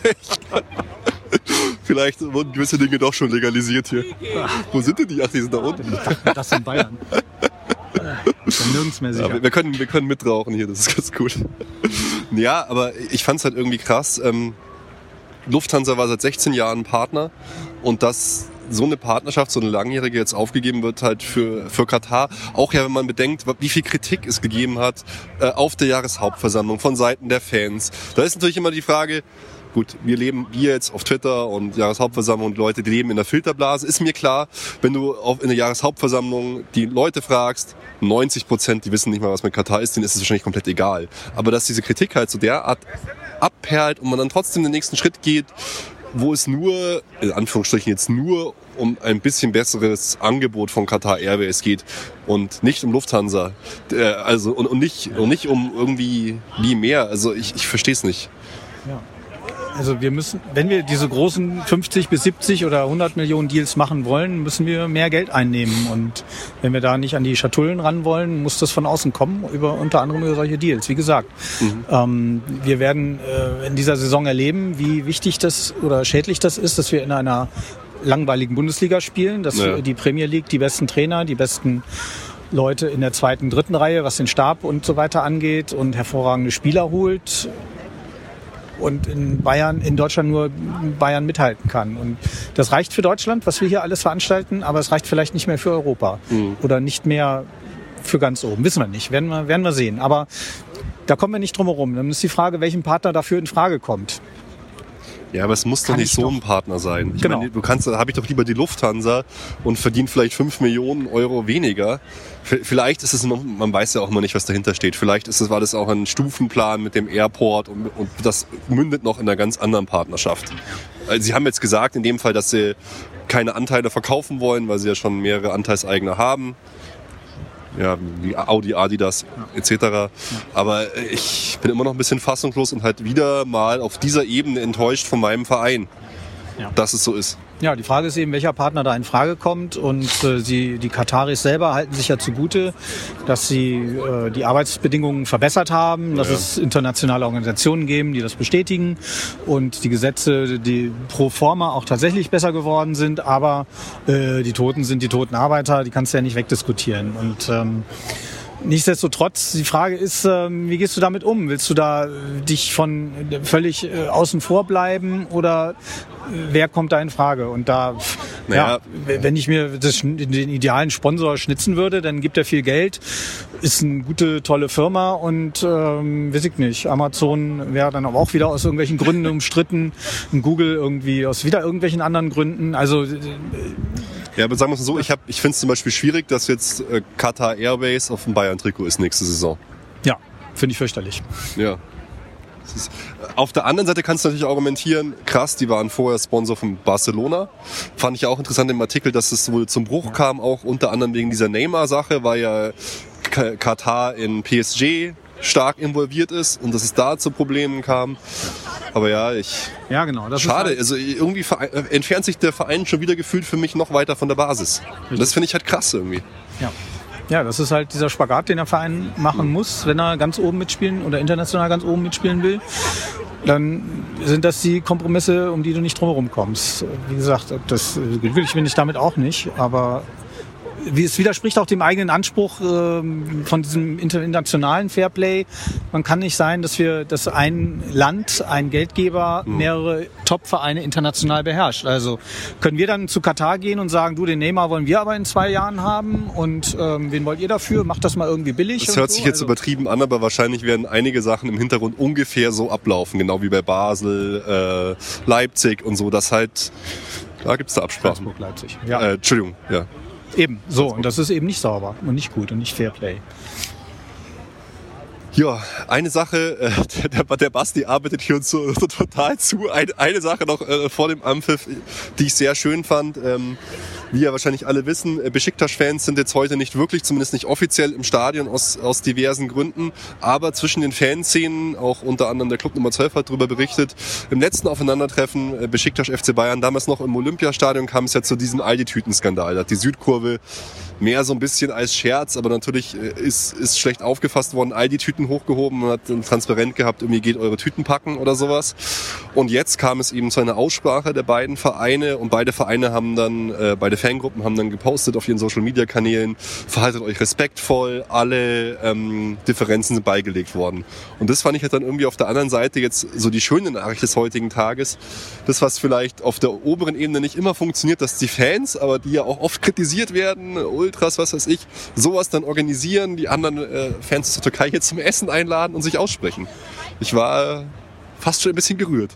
Vielleicht wurden gewisse Dinge doch schon legalisiert hier. Wo sind denn die? Ach, die sind da unten. Das in Bayern. Dann nirgends mehr sicher. Ja, wir können mitrauchen hier, das ist ganz gut. Ja, aber ich fand's halt irgendwie krass. Lufthansa war seit 16 Jahren Partner und dass so eine Partnerschaft, so eine langjährige jetzt aufgegeben wird halt für Katar. Auch ja, wenn man bedenkt, wie viel Kritik es gegeben hat auf der Jahreshauptversammlung von Seiten der Fans. Da ist natürlich immer die Frage, gut, wir jetzt auf Twitter und Jahreshauptversammlung und Leute, die leben in der Filterblase. Ist mir klar, wenn du in der Jahreshauptversammlung die Leute fragst, 90%, die wissen nicht mal, was mit Katar ist, denen ist es wahrscheinlich komplett egal. Aber dass diese Kritik halt so derart abperlt und man dann trotzdem den nächsten Schritt geht, wo es nur, in Anführungsstrichen jetzt nur um ein bisschen besseres Angebot von Qatar Airways geht und nicht um Lufthansa. Und nicht um irgendwie mehr. Also ich verstehe es nicht. Ja. Also wir müssen, wenn wir diese großen 50 bis 70 oder 100 Millionen Deals machen wollen, müssen wir mehr Geld einnehmen. Und wenn wir da nicht an die Schatullen ran wollen, muss das von außen kommen, unter anderem über solche Deals. Wie gesagt, wir werden in dieser Saison erleben, wie wichtig das oder schädlich das ist, dass wir in einer langweiligen Bundesliga spielen, dass die Premier League die besten Trainer, die besten Leute in der zweiten, dritten Reihe, was den Stab und so weiter angeht und hervorragende Spieler holt. Und in Deutschland nur Bayern mithalten kann. Und das reicht für Deutschland, was wir hier alles veranstalten, aber es reicht vielleicht nicht mehr für Europa. Oder nicht mehr für ganz oben. Wissen wir nicht, werden wir sehen. Aber da kommen wir nicht drum herum. Dann ist die Frage, welchen Partner dafür in Frage kommt. Ja, aber es muss doch nicht so ein Partner sein. Ich genau. meine, da habe ich doch lieber die Lufthansa und verdiene vielleicht 5 Millionen Euro weniger. Vielleicht ist es noch, man weiß ja auch immer nicht, was dahinter steht. Vielleicht war das auch ein Stufenplan mit dem Airport und das mündet noch in einer ganz anderen Partnerschaft. Also Sie haben jetzt gesagt in dem Fall, dass Sie keine Anteile verkaufen wollen, weil Sie ja schon mehrere Anteilseigner haben. Ja, wie Audi, Adidas etc. Aber ich bin immer noch ein bisschen fassungslos und halt wieder mal auf dieser Ebene enttäuscht von meinem Verein, dass es so ist. Ja, die Frage ist eben, welcher Partner da in Frage kommt. Und die Kataris selber halten sich ja zugute, dass sie die Arbeitsbedingungen verbessert haben, dass es internationale Organisationen geben, die das bestätigen und die Gesetze, die pro forma auch tatsächlich besser geworden sind. Aber die Toten sind die toten Arbeiter, die kannst du ja nicht wegdiskutieren. Und nichtsdestotrotz, die Frage ist, wie gehst du damit um? Willst du da dich von völlig außen vor bleiben oder wer kommt da in Frage? Und da, wenn ich mir den idealen Sponsor schnitzen würde, dann gibt er viel Geld, ist eine gute, tolle Firma und weiß ich nicht, Amazon wäre dann aber auch wieder aus irgendwelchen Gründen umstritten, Google irgendwie aus wieder irgendwelchen anderen Gründen. Also Ja, aber sagen wir es so, ich finde es zum Beispiel schwierig, dass jetzt Qatar Airways auf dem Bayern-Trikot ist nächste Saison. Ja, finde ich fürchterlich. Ja. Auf der anderen Seite kannst du natürlich argumentieren, krass, die waren vorher Sponsor von Barcelona. Fand ich auch interessant im Artikel, dass es wohl zum Bruch kam, auch unter anderem wegen dieser Neymar-Sache, weil ja Katar in PSG stark involviert ist und dass es da zu Problemen kam. Aber ja, genau. Das schade, ist halt, also irgendwie entfernt sich der Verein schon wieder gefühlt für mich noch weiter von der Basis. Und das finde ich halt krass irgendwie. Ja, das ist halt dieser Spagat, den der Verein machen muss, wenn er ganz oben mitspielen oder international ganz oben mitspielen will. Dann sind das die Kompromisse, um die du nicht drumherum kommst. Wie gesagt, das will ich damit auch nicht, aber es widerspricht auch dem eigenen Anspruch von diesem internationalen Fairplay. Man kann nicht sein, dass ein Land, ein Geldgeber mehrere Top-Vereine international beherrscht. Also können wir dann zu Katar gehen und sagen, du, den Neymar wollen wir aber in 2 Jahren haben und wen wollt ihr dafür? Macht das mal irgendwie billig. Das hört sich jetzt übertrieben an, aber wahrscheinlich werden einige Sachen im Hintergrund ungefähr so ablaufen, genau wie bei Basel, Leipzig und so, dass halt, da gibt's da Absprachen. Salzburg, Leipzig. Ja. Entschuldigung, ja. Eben, so. Und das ist eben nicht sauber und nicht gut und nicht Fairplay. Ja, eine Sache, der Basti arbeitet hier uns so total zu. Eine Sache noch vor dem Anpfiff, die ich sehr schön fand. Wie ja wahrscheinlich alle wissen, Besiktas-Fans sind jetzt heute nicht wirklich, zumindest nicht offiziell im Stadion aus diversen Gründen. Aber zwischen den Fanszenen, auch unter anderem der Club Nummer 12 hat darüber berichtet, im letzten Aufeinandertreffen Besiktas FC Bayern, damals noch im Olympiastadion, kam es ja zu diesem Aldi-Tüten-Skandal. Da hat die Südkurve mehr so ein bisschen als Scherz, aber natürlich ist schlecht aufgefasst worden, Aldi-Tüten hochgehoben und hat ein Transparent gehabt, irgendwie geht eure Tüten packen oder sowas. Und jetzt kam es eben zu einer Aussprache der beiden Vereine und beide Vereine haben dann, beide Fangruppen haben dann gepostet auf ihren Social-Media-Kanälen, verhaltet euch respektvoll, alle Differenzen sind beigelegt worden. Und das fand ich halt dann irgendwie auf der anderen Seite jetzt so die schöne Nachricht des heutigen Tages. Das, was vielleicht auf der oberen Ebene nicht immer funktioniert, dass die Fans, aber die ja auch oft kritisiert werden, Ultras, was weiß ich, sowas dann organisieren, die anderen Fans aus der Türkei hier zum Essen einladen und sich aussprechen. Ich war fast schon ein bisschen gerührt.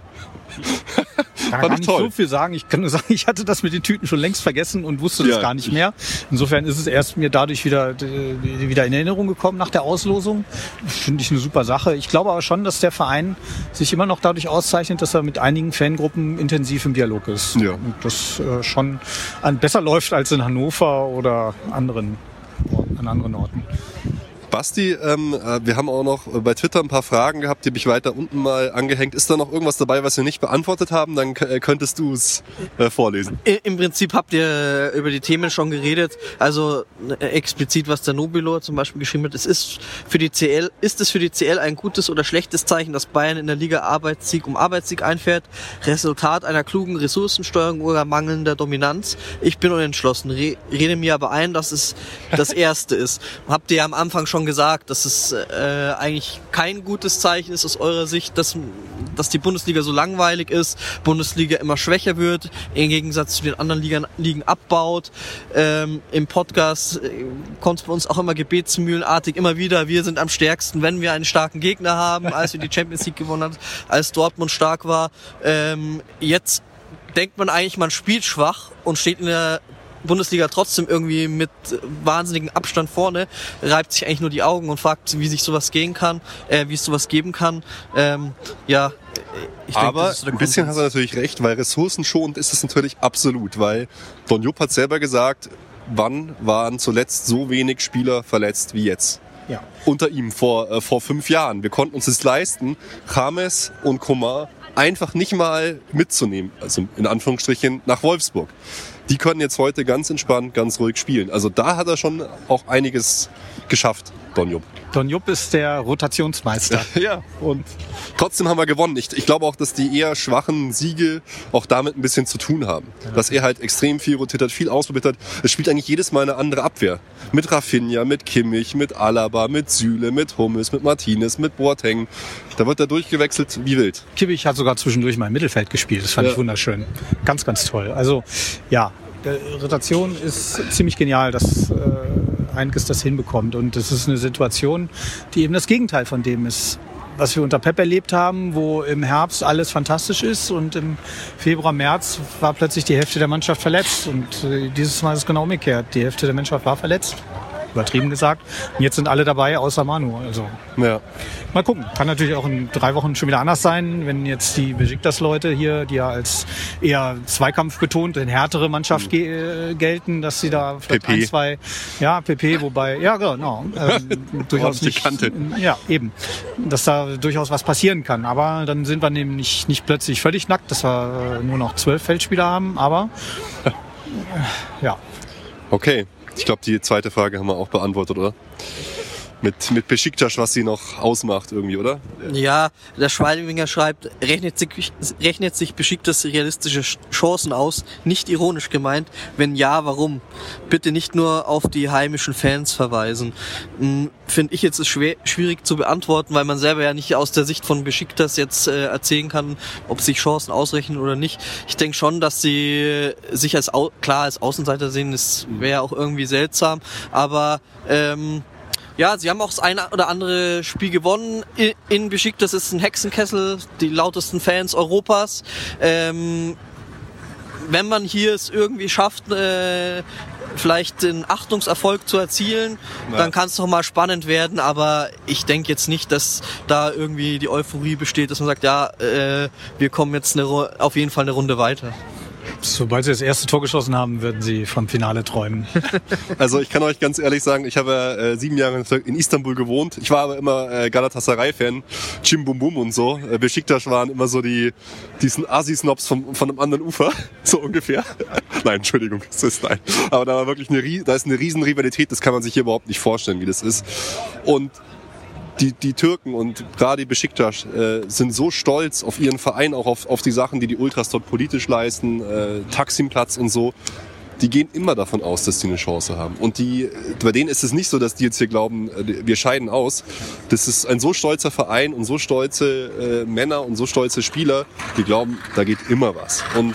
Ich kann gar nicht so viel sagen. Ich kann nur sagen, ich hatte das mit den Tüten schon längst vergessen und wusste das gar nicht mehr. Insofern ist es erst mir dadurch wieder in Erinnerung gekommen nach der Auslosung. Finde ich eine super Sache. Ich glaube aber schon, dass der Verein sich immer noch dadurch auszeichnet, dass er mit einigen Fangruppen intensiv im Dialog ist. Ja. Und das schon besser läuft als in Hannover oder an anderen Orten. Basti, wir haben auch noch bei Twitter ein paar Fragen gehabt, die habe ich weiter unten mal angehängt. Ist da noch irgendwas dabei, was wir nicht beantwortet haben? Dann könntest du es vorlesen. Im Prinzip habt ihr über die Themen schon geredet. Also explizit, was der Nobilo zum Beispiel geschrieben hat. Ist es für die CL ein gutes oder schlechtes Zeichen, dass Bayern in der Liga Arbeitssieg um Arbeitssieg einfährt? Resultat einer klugen Ressourcensteuerung oder mangelnder Dominanz? Ich bin unentschlossen. Rede mir aber ein, dass es das Erste ist. Habt ihr ja am Anfang schon gesagt, dass es eigentlich kein gutes Zeichen ist aus eurer Sicht, dass die Bundesliga so langweilig ist, Bundesliga immer schwächer wird, im Gegensatz zu den anderen Ligen abbaut. Im Podcast kommt es bei uns auch immer gebetsmühlenartig immer wieder, wir sind am stärksten, wenn wir einen starken Gegner haben, als wir die Champions League gewonnen haben, als Dortmund stark war. Jetzt denkt man eigentlich, man spielt schwach und steht in der Bundesliga trotzdem irgendwie mit wahnsinnigem Abstand vorne, reibt sich eigentlich nur die Augen und fragt, wie sich sowas gehen kann, wie es sowas geben kann. Ich aber denke, so ein bisschen hast du natürlich recht, weil ressourcenschonend ist es natürlich absolut, weil Don Jupp hat selber gesagt, wann waren zuletzt so wenig Spieler verletzt wie jetzt? Ja. Unter ihm vor 5 Jahren. Wir konnten uns das leisten, James und Coman einfach nicht mal mitzunehmen, also in Anführungsstrichen nach Wolfsburg. Die können jetzt heute ganz entspannt, ganz ruhig spielen. Also da hat er schon auch einiges geschafft, Don Jupp. Don Jupp ist der Rotationsmeister. Ja, und trotzdem haben wir gewonnen. Ich glaube auch, dass die eher schwachen Siege auch damit ein bisschen zu tun haben. Ja. Dass er halt extrem viel rotiert hat, viel ausprobiert hat. Es spielt eigentlich jedes Mal eine andere Abwehr. Mit Rafinha, mit Kimmich, mit Alaba, mit Süle, mit Hummels, mit Martinez, mit Boateng. Da wird er durchgewechselt wie wild. Kimmich hat sogar zwischendurch mal im Mittelfeld gespielt. Das fand ich wunderschön. Ganz, ganz toll. Also ja, Rotation ist ziemlich genial, dass Heinkes das hinbekommt. Und das ist eine Situation, die eben das Gegenteil von dem ist, was wir unter Pep erlebt haben, wo im Herbst alles fantastisch ist und im Februar, März war plötzlich die Hälfte der Mannschaft verletzt. Und dieses Mal ist es genau umgekehrt. Die Hälfte der Mannschaft war verletzt, übertrieben gesagt. Und jetzt sind alle dabei, außer Manu. Also Ja. mal gucken. Kann natürlich auch in 3 Wochen schon wieder anders sein, wenn jetzt die Besiktas-Leute hier, die ja als eher zweikampfbetont, eine härtere Mannschaft gelten, dass sie da vielleicht PP. 1, 2, ja, PP, wobei, ja genau, durchaus nicht, Kante. ja eben, dass da durchaus was passieren kann. Aber dann sind wir nämlich nicht plötzlich völlig nackt, dass wir nur noch 12 Feldspieler haben, aber ja. Okay, ich glaube, die zweite Frage haben wir auch beantwortet, oder? Mit Besiktas, was sie noch ausmacht irgendwie, oder? Ja, der Schweidinger schreibt, rechnet sich Besiktas realistische Chancen aus? Nicht ironisch gemeint. Wenn ja, warum? Bitte nicht nur auf die heimischen Fans verweisen. Finde ich jetzt ist schwierig zu beantworten, weil man selber ja nicht aus der Sicht von Besiktas jetzt erzählen kann, ob sich Chancen ausrechnen oder nicht. Ich denke schon, dass sie sich als Außenseiter sehen, das wäre auch irgendwie seltsam, aber ja, sie haben auch das eine oder andere Spiel gewonnen in Besiktas. Das ist ein Hexenkessel, die lautesten Fans Europas. Wenn man hier es irgendwie schafft, vielleicht einen Achtungserfolg zu erzielen, dann kann es doch mal spannend werden. Aber ich denke jetzt nicht, dass da irgendwie die Euphorie besteht, dass man sagt, ja, wir kommen jetzt auf jeden Fall eine Runde weiter. Sobald sie das erste Tor geschossen haben, würden sie vom Finale träumen. Also ich kann euch ganz ehrlich sagen, ich habe 7 Jahre in Istanbul gewohnt. Ich war aber immer Galatasaray-Fan, Cim Bum Bum und so. Besiktas waren immer so diesen Assi-Snobs von einem anderen Ufer, so ungefähr. Nein, Entschuldigung, das ist nein. Aber da war wirklich da ist eine riesen Rivalität, das kann man sich hier überhaupt nicht vorstellen, wie das ist. Und die Türken und gerade die Besiktas sind so stolz auf ihren Verein, auch auf die Sachen, die Ultras dort politisch leisten, Taksimplatz und so. Die gehen immer davon aus, dass die eine Chance haben. Und bei denen ist es nicht so, dass die jetzt hier glauben, wir scheiden aus. Das ist ein so stolzer Verein und so stolze Männer und so stolze Spieler, die glauben, da geht immer was. Und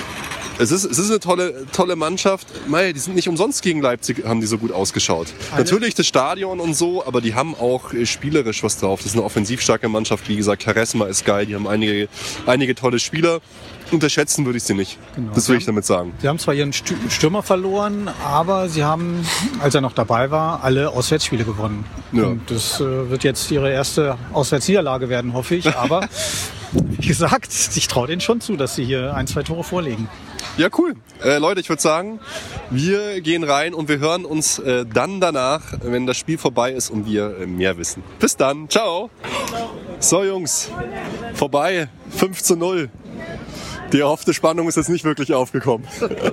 es ist eine tolle Mannschaft. Mei, die sind nicht umsonst gegen Leipzig, haben die so gut ausgeschaut. Natürlich das Stadion und so, aber die haben auch spielerisch was drauf. Das ist eine offensiv starke Mannschaft. Wie gesagt, Charisma ist geil. Die haben einige tolle Spieler. Unterschätzen würde ich sie nicht. Genau. Das will ich damit sagen. Sie haben zwar ihren Stürmer verloren, aber sie haben, als er noch dabei war, alle Auswärtsspiele gewonnen. Ja. Und das wird jetzt ihre erste Auswärtsniederlage werden, hoffe ich. Aber wie gesagt, ich traue denen schon zu, dass sie hier 1, 2 Tore vorlegen. Ja, cool. Leute, ich würde sagen, wir gehen rein und wir hören uns dann danach, wenn das Spiel vorbei ist und wir mehr wissen. Bis dann. Ciao. So, Jungs. Vorbei. 5:0. Die erhoffte Spannung ist jetzt nicht wirklich aufgekommen.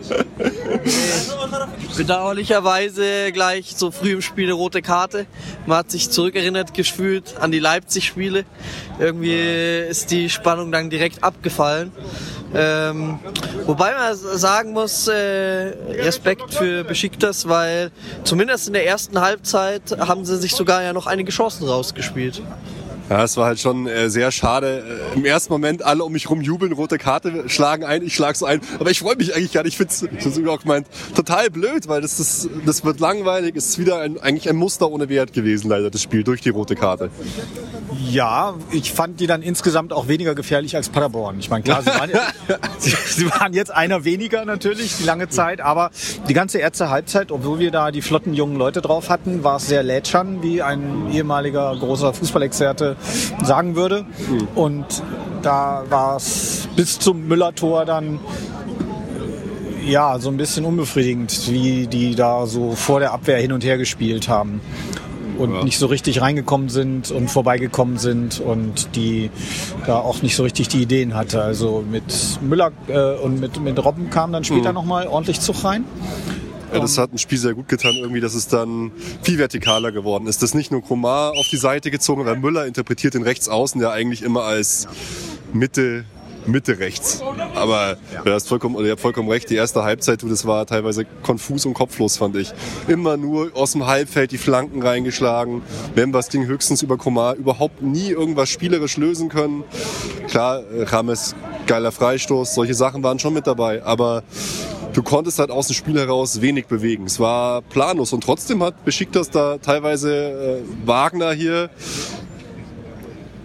Bedauerlicherweise gleich so früh im Spiel eine rote Karte. Man hat sich zurückerinnert gefühlt an die Leipzig-Spiele. Irgendwie ist die Spannung dann direkt abgefallen. Wobei man sagen muss, Respekt für Besiktas, weil zumindest in der ersten Halbzeit haben sie sich sogar ja noch einige Chancen rausgespielt. Ja, es war halt schon sehr schade. Im ersten Moment alle um mich rum jubeln, rote Karte, schlagen ein, ich schlag so ein. Aber ich freue mich eigentlich gar nicht. Ich finde es auch gemeint, total blöd, weil das wird langweilig. Es ist wieder eigentlich ein Muster ohne Wert gewesen, leider, das Spiel durch die rote Karte. Ja, ich fand die dann insgesamt auch weniger gefährlich als Paderborn. Ich meine, klar, sie waren jetzt einer weniger natürlich, die lange Zeit, aber die ganze erste Halbzeit, obwohl wir da die flotten jungen Leute drauf hatten, war es sehr lätschern, wie ein ehemaliger großer Fußballexperte sagen würde. Und da war es bis zum Müller-Tor dann ja so ein bisschen unbefriedigend, wie die da so vor der Abwehr hin und her gespielt haben und nicht so richtig reingekommen sind und vorbeigekommen sind und die da auch nicht so richtig die Ideen hatte. Also mit Müller und mit Robben kam dann später nochmal ordentlich Zug rein. Ja, das hat ein Spiel sehr gut getan, irgendwie, dass es dann viel vertikaler geworden ist. Dass nicht nur Komar auf die Seite gezogen, weil Müller interpretiert den Rechtsaußen ja eigentlich immer als Mitte rechts. Aber ihr habt vollkommen recht, die erste Halbzeit, das war teilweise konfus und kopflos, fand ich. Immer nur aus dem Halbfeld die Flanken reingeschlagen. Wenn was ging, höchstens über Komar, überhaupt nie irgendwas spielerisch lösen können. Klar, Rames, geiler Freistoß, solche Sachen waren schon mit dabei, aber du konntest halt aus dem Spiel heraus wenig bewegen. Es war planlos und trotzdem hat Besiktas da teilweise Wagner hier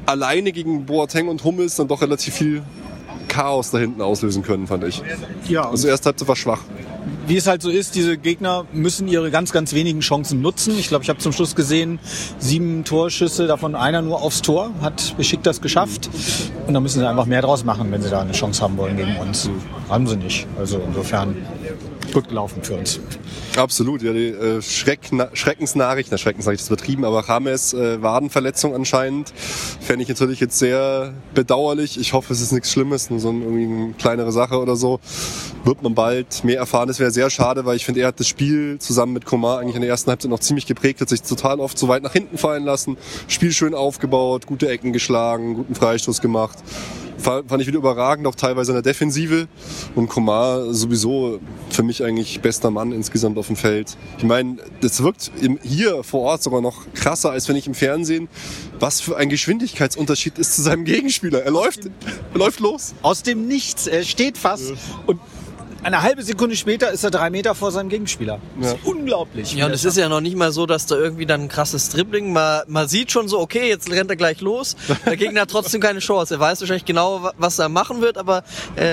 alleine gegen Boateng und Hummels dann doch relativ viel Chaos da hinten auslösen können, fand ich. Ja, Also erste Halbzeit war schwach. wie es halt so ist, diese Gegner müssen ihre ganz, ganz wenigen Chancen nutzen. Ich glaube, ich habe zum Schluss gesehen, 7 Torschüsse, davon einer nur aufs Tor, hat Besiktas geschafft. Und da müssen sie einfach mehr draus machen, wenn sie da eine Chance haben wollen gegen uns. Haben sie nicht. Also insofern gut gelaufen für uns. Absolut, ja, die Schreckensnachricht ist übertrieben, aber James Wadenverletzung anscheinend, fände ich natürlich jetzt sehr bedauerlich. Ich hoffe, es ist nichts Schlimmes, nur so irgendwie eine kleinere Sache oder so. Wird man bald mehr erfahren. Das wäre sehr schade, weil ich finde, er hat das Spiel zusammen mit Coman eigentlich in der ersten Halbzeit noch ziemlich geprägt, hat sich total oft so weit nach hinten fallen lassen, Spiel schön aufgebaut, gute Ecken geschlagen, guten Freistoß gemacht. Fand ich wieder überragend, auch teilweise in der Defensive. Und Coman sowieso für mich eigentlich bester Mann insgesamt auf dem Feld. Ich meine, das wirkt hier vor Ort sogar noch krasser, als wenn ich im Fernsehen. Was für ein Geschwindigkeitsunterschied ist zu seinem Gegenspieler. Er läuft los. Aus dem Nichts, er steht fast und eine halbe Sekunde später ist er 3 Meter vor seinem Gegenspieler. Das ist unglaublich. Ja, und es ist ja noch nicht mal so, dass da irgendwie dann ein krasses Dribbling, man sieht schon so, okay, jetzt rennt er gleich los. Der Gegner hat trotzdem keine Chance. Er weiß wahrscheinlich genau, was er machen wird, aber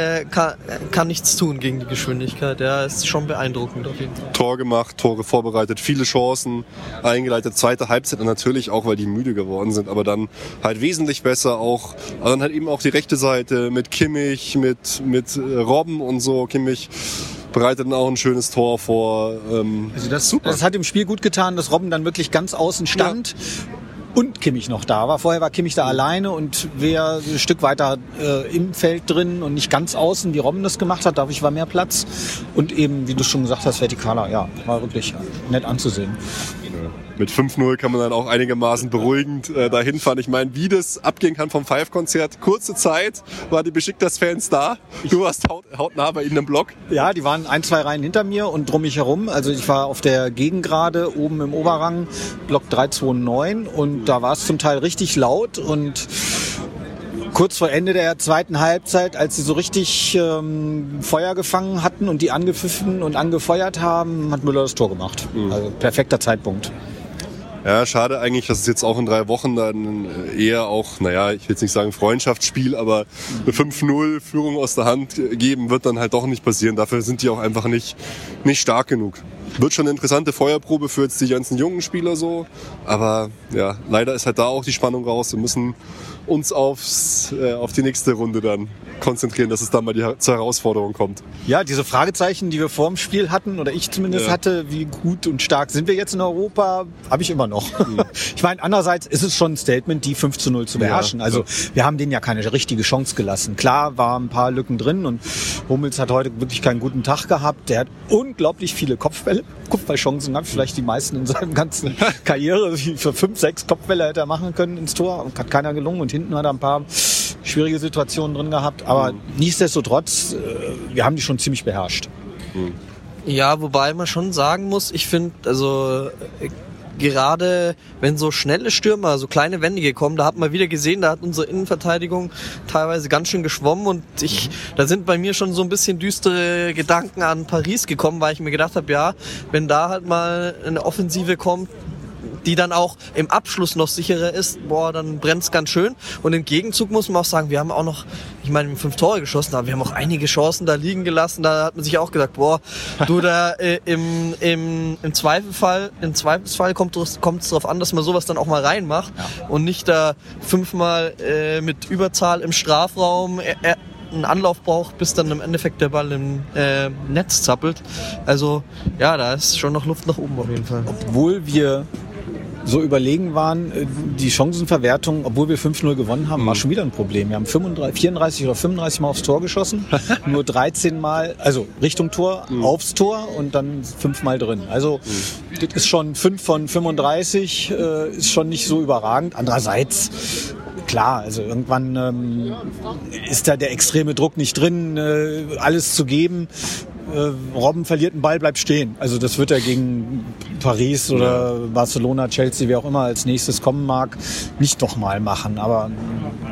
kann nichts tun gegen die Geschwindigkeit. Ja, ist schon beeindruckend auf jeden Fall. Tor gemacht, Tore vorbereitet, viele Chancen eingeleitet. Zweite Halbzeit natürlich auch, weil die müde geworden sind, aber dann halt wesentlich besser auch. Aber dann halt eben auch die rechte Seite mit Kimmich, mit Robben und so. Kimmich bereitet dann auch ein schönes Tor vor. Also das hat im Spiel gut getan, dass Robben dann wirklich ganz außen stand. Ja. Und Kimmich noch da war. Vorher war Kimmich da alleine und wäre ein Stück weiter im Feld drin und nicht ganz außen, wie Robben das gemacht hat. Dadurch war mehr Platz. Und eben, wie du schon gesagt hast, vertikaler. Ja, war wirklich nett anzusehen. Mit 5-0 kann man dann auch einigermaßen beruhigend dahin fahren. Ich meine, wie das abgehen kann vom Five-Konzert. Kurze Zeit waren die Besiktas-Fans da. Du warst hautnah bei ihnen im Block. Ja, die waren 1, 2 Reihen hinter mir und drum mich herum. Also ich war auf der Gegengrade oben im Oberrang, Block 329. Und da war es zum Teil richtig laut. Und kurz vor Ende der zweiten Halbzeit, als sie so richtig Feuer gefangen hatten und die angepfiffen und angefeuert haben, hat Müller das Tor gemacht. Also perfekter Zeitpunkt. Ja, schade eigentlich, dass es jetzt auch in 3 Wochen dann eher auch, naja, ich will jetzt nicht sagen Freundschaftsspiel, aber eine 5-0 Führung aus der Hand geben wird dann halt doch nicht passieren. Dafür sind die auch einfach nicht stark genug. Wird schon eine interessante Feuerprobe für jetzt die ganzen jungen Spieler so, aber ja, leider ist halt da auch die Spannung raus. Wir müssen uns auf die nächste Runde dann konzentrieren, dass es dann mal zur Herausforderung kommt. Ja, diese Fragezeichen, die wir vor dem Spiel hatten, oder ich zumindest hatte, wie gut und stark sind wir jetzt in Europa, habe ich immer noch. Ich meine, andererseits ist es schon ein Statement, die 5-0 zu beherrschen. Also wir haben denen ja keine richtige Chance gelassen. Klar waren ein paar Lücken drin und Hummels hat heute wirklich keinen guten Tag gehabt. Der hat unglaublich viele Kopfballchancen gehabt, vielleicht die meisten in seinem ganzen Karriere. Für 5, 6 Kopfbälle hätte er machen können ins Tor, hat keiner gelungen und hinten hat er ein paar schwierige Situationen drin gehabt, aber nichtsdestotrotz, wir haben die schon ziemlich beherrscht. Ja, wobei man schon sagen muss, ich finde, also gerade wenn so schnelle Stürmer, so kleine Wendige kommen, da hat man wieder gesehen, da hat unsere Innenverteidigung teilweise ganz schön geschwommen und da sind bei mir schon so ein bisschen düstere Gedanken an Paris gekommen, weil ich mir gedacht habe, ja, wenn da halt mal eine Offensive kommt, die dann auch im Abschluss noch sicherer ist, dann brennt's ganz schön. Und im Gegenzug muss man auch sagen, wir haben auch noch, ich meine, 5 Tore geschossen, aber wir haben auch einige Chancen da liegen gelassen. Da hat man sich auch gedacht, im Zweifelsfall kommt es darauf an, dass man sowas dann auch mal reinmacht und nicht da 5-mal mit Überzahl im Strafraum einen Anlauf braucht, bis dann im Endeffekt der Ball im Netz zappelt. Also ja, da ist schon noch Luft nach oben auf jeden Fall. Obwohl wir so überlegen waren, die Chancenverwertung, obwohl wir 5-0 gewonnen haben, war schon wieder ein Problem. Wir haben 34 oder 35 Mal aufs Tor geschossen, nur 13 Mal, also Richtung Tor, aufs Tor und dann 5 Mal drin. Also das ist schon 5 von 35, ist schon nicht so überragend. Andererseits, klar, also irgendwann ist da der extreme Druck nicht drin, alles zu geben. Robben verliert einen Ball, bleibt stehen. Also das wird er gegen Paris oder Barcelona, Chelsea, wer auch immer als nächstes kommen mag, nicht nochmal machen. Aber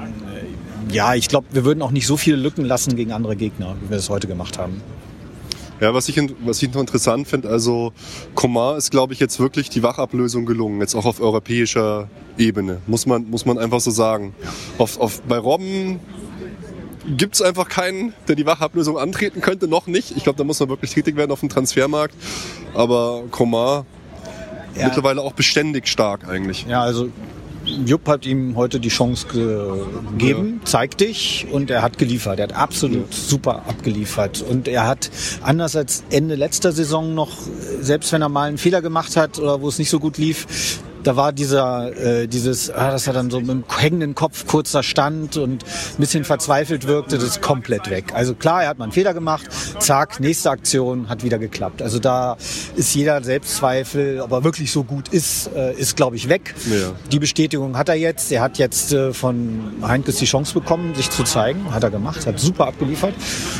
ja, ich glaube, wir würden auch nicht so viele Lücken lassen gegen andere Gegner, wie wir es heute gemacht haben. Ja, was ich noch interessant finde, also Coman ist, glaube ich, jetzt wirklich die Wachablösung gelungen, jetzt auch auf europäischer Ebene, muss man einfach so sagen. Bei Robben gibt's einfach keinen, der die Wachablösung antreten könnte, noch nicht. Ich glaube, da muss man wirklich tätig werden auf dem Transfermarkt. Aber Coman mittlerweile auch beständig stark eigentlich. Ja, also Jupp hat ihm heute die Chance gegeben, zeig dich, und er hat geliefert. Er hat absolut super abgeliefert. Und er hat, anders als Ende letzter Saison noch, selbst wenn er mal einen Fehler gemacht hat oder wo es nicht so gut lief, da war dass er dann so mit dem hängenden Kopf kurz da stand und ein bisschen verzweifelt wirkte, das ist komplett weg. Also klar, er hat mal einen Fehler gemacht, zack, nächste Aktion, hat wieder geklappt. Also da ist jeder Selbstzweifel, ob er wirklich so gut ist glaube ich, weg. Ja. Die Bestätigung hat er jetzt. Er hat jetzt von Heynckes die Chance bekommen, sich zu zeigen. Hat er gemacht, hat super abgeliefert.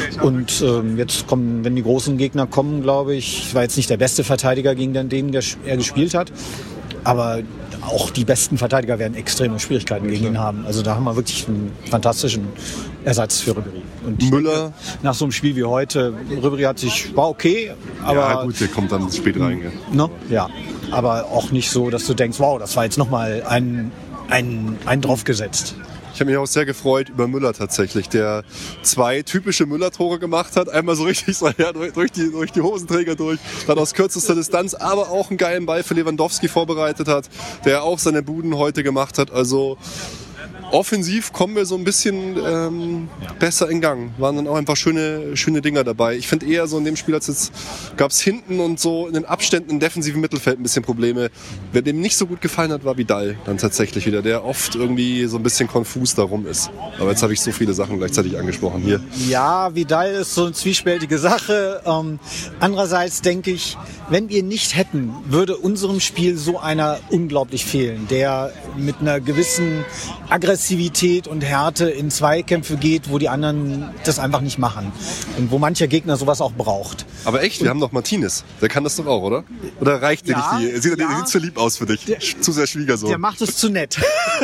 Und jetzt kommen, wenn die großen Gegner kommen, glaube ich, war jetzt nicht der beste Verteidiger, gegen den er gespielt hat. Aber auch die besten Verteidiger werden extreme Schwierigkeiten gegen ihn haben. Also da haben wir wirklich einen fantastischen Ersatz für Ribéry. Und Müller? Nach so einem Spiel wie heute, Ribéry war okay. Aber ja gut, der kommt dann spät rein. Ne? Ja, aber auch nicht so, dass du denkst, wow, das war jetzt nochmal ein draufgesetzt. Ich habe mich auch sehr gefreut über Müller tatsächlich, der 2 typische Müller-Tore gemacht hat. Einmal so richtig durch die Hosenträger durch, dann aus kürzester Distanz, aber auch einen geilen Ball für Lewandowski vorbereitet hat, der auch seine Buden heute gemacht hat. Also offensiv kommen wir so ein bisschen besser in Gang. Waren dann auch einfach schöne Dinger dabei. Ich finde eher so in dem Spiel, als jetzt gab es hinten und so in den Abständen im defensiven Mittelfeld ein bisschen Probleme. Wer dem nicht so gut gefallen hat, war Vidal dann tatsächlich wieder, der oft irgendwie so ein bisschen konfus darum ist. Aber jetzt habe ich so viele Sachen gleichzeitig angesprochen hier. Ja, Vidal ist so eine zwiespältige Sache. Andererseits denke ich, wenn wir nicht hätten, würde unserem Spiel so einer unglaublich fehlen, der mit einer gewissen Aggressivität und Härte in Zweikämpfe geht, wo die anderen das einfach nicht machen. Und wo mancher Gegner sowas auch braucht. Aber echt, wir haben doch Martinez. Der kann das doch auch, oder? Oder reicht dir nicht die? Er sieht zu lieb aus für dich. Zu sehr Schwiegersohn. Der macht es zu nett.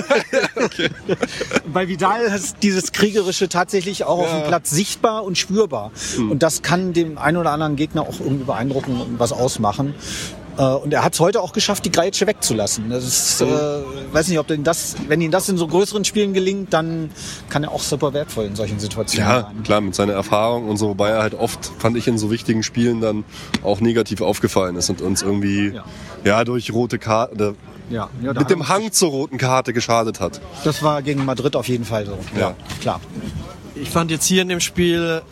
Okay. Bei Vidal ist dieses Kriegerische tatsächlich auch auf dem Platz sichtbar und spürbar. Und das kann dem einen oder anderen Gegner auch irgendwie beeindrucken und was ausmachen. Und er hat es heute auch geschafft, die Grätsche wegzulassen. Das ist, weiß nicht, wenn ihm das in so größeren Spielen gelingt, dann kann er auch super wertvoll in solchen Situationen sein. Ja, klar, mit seiner Erfahrung und so, wobei er halt oft, fand ich, in so wichtigen Spielen dann auch negativ aufgefallen ist und uns irgendwie durch rote Karte mit dem Hang zur roten Karte geschadet hat. Das war gegen Madrid auf jeden Fall so. Ja, klar. Ich fand jetzt hier in dem Spiel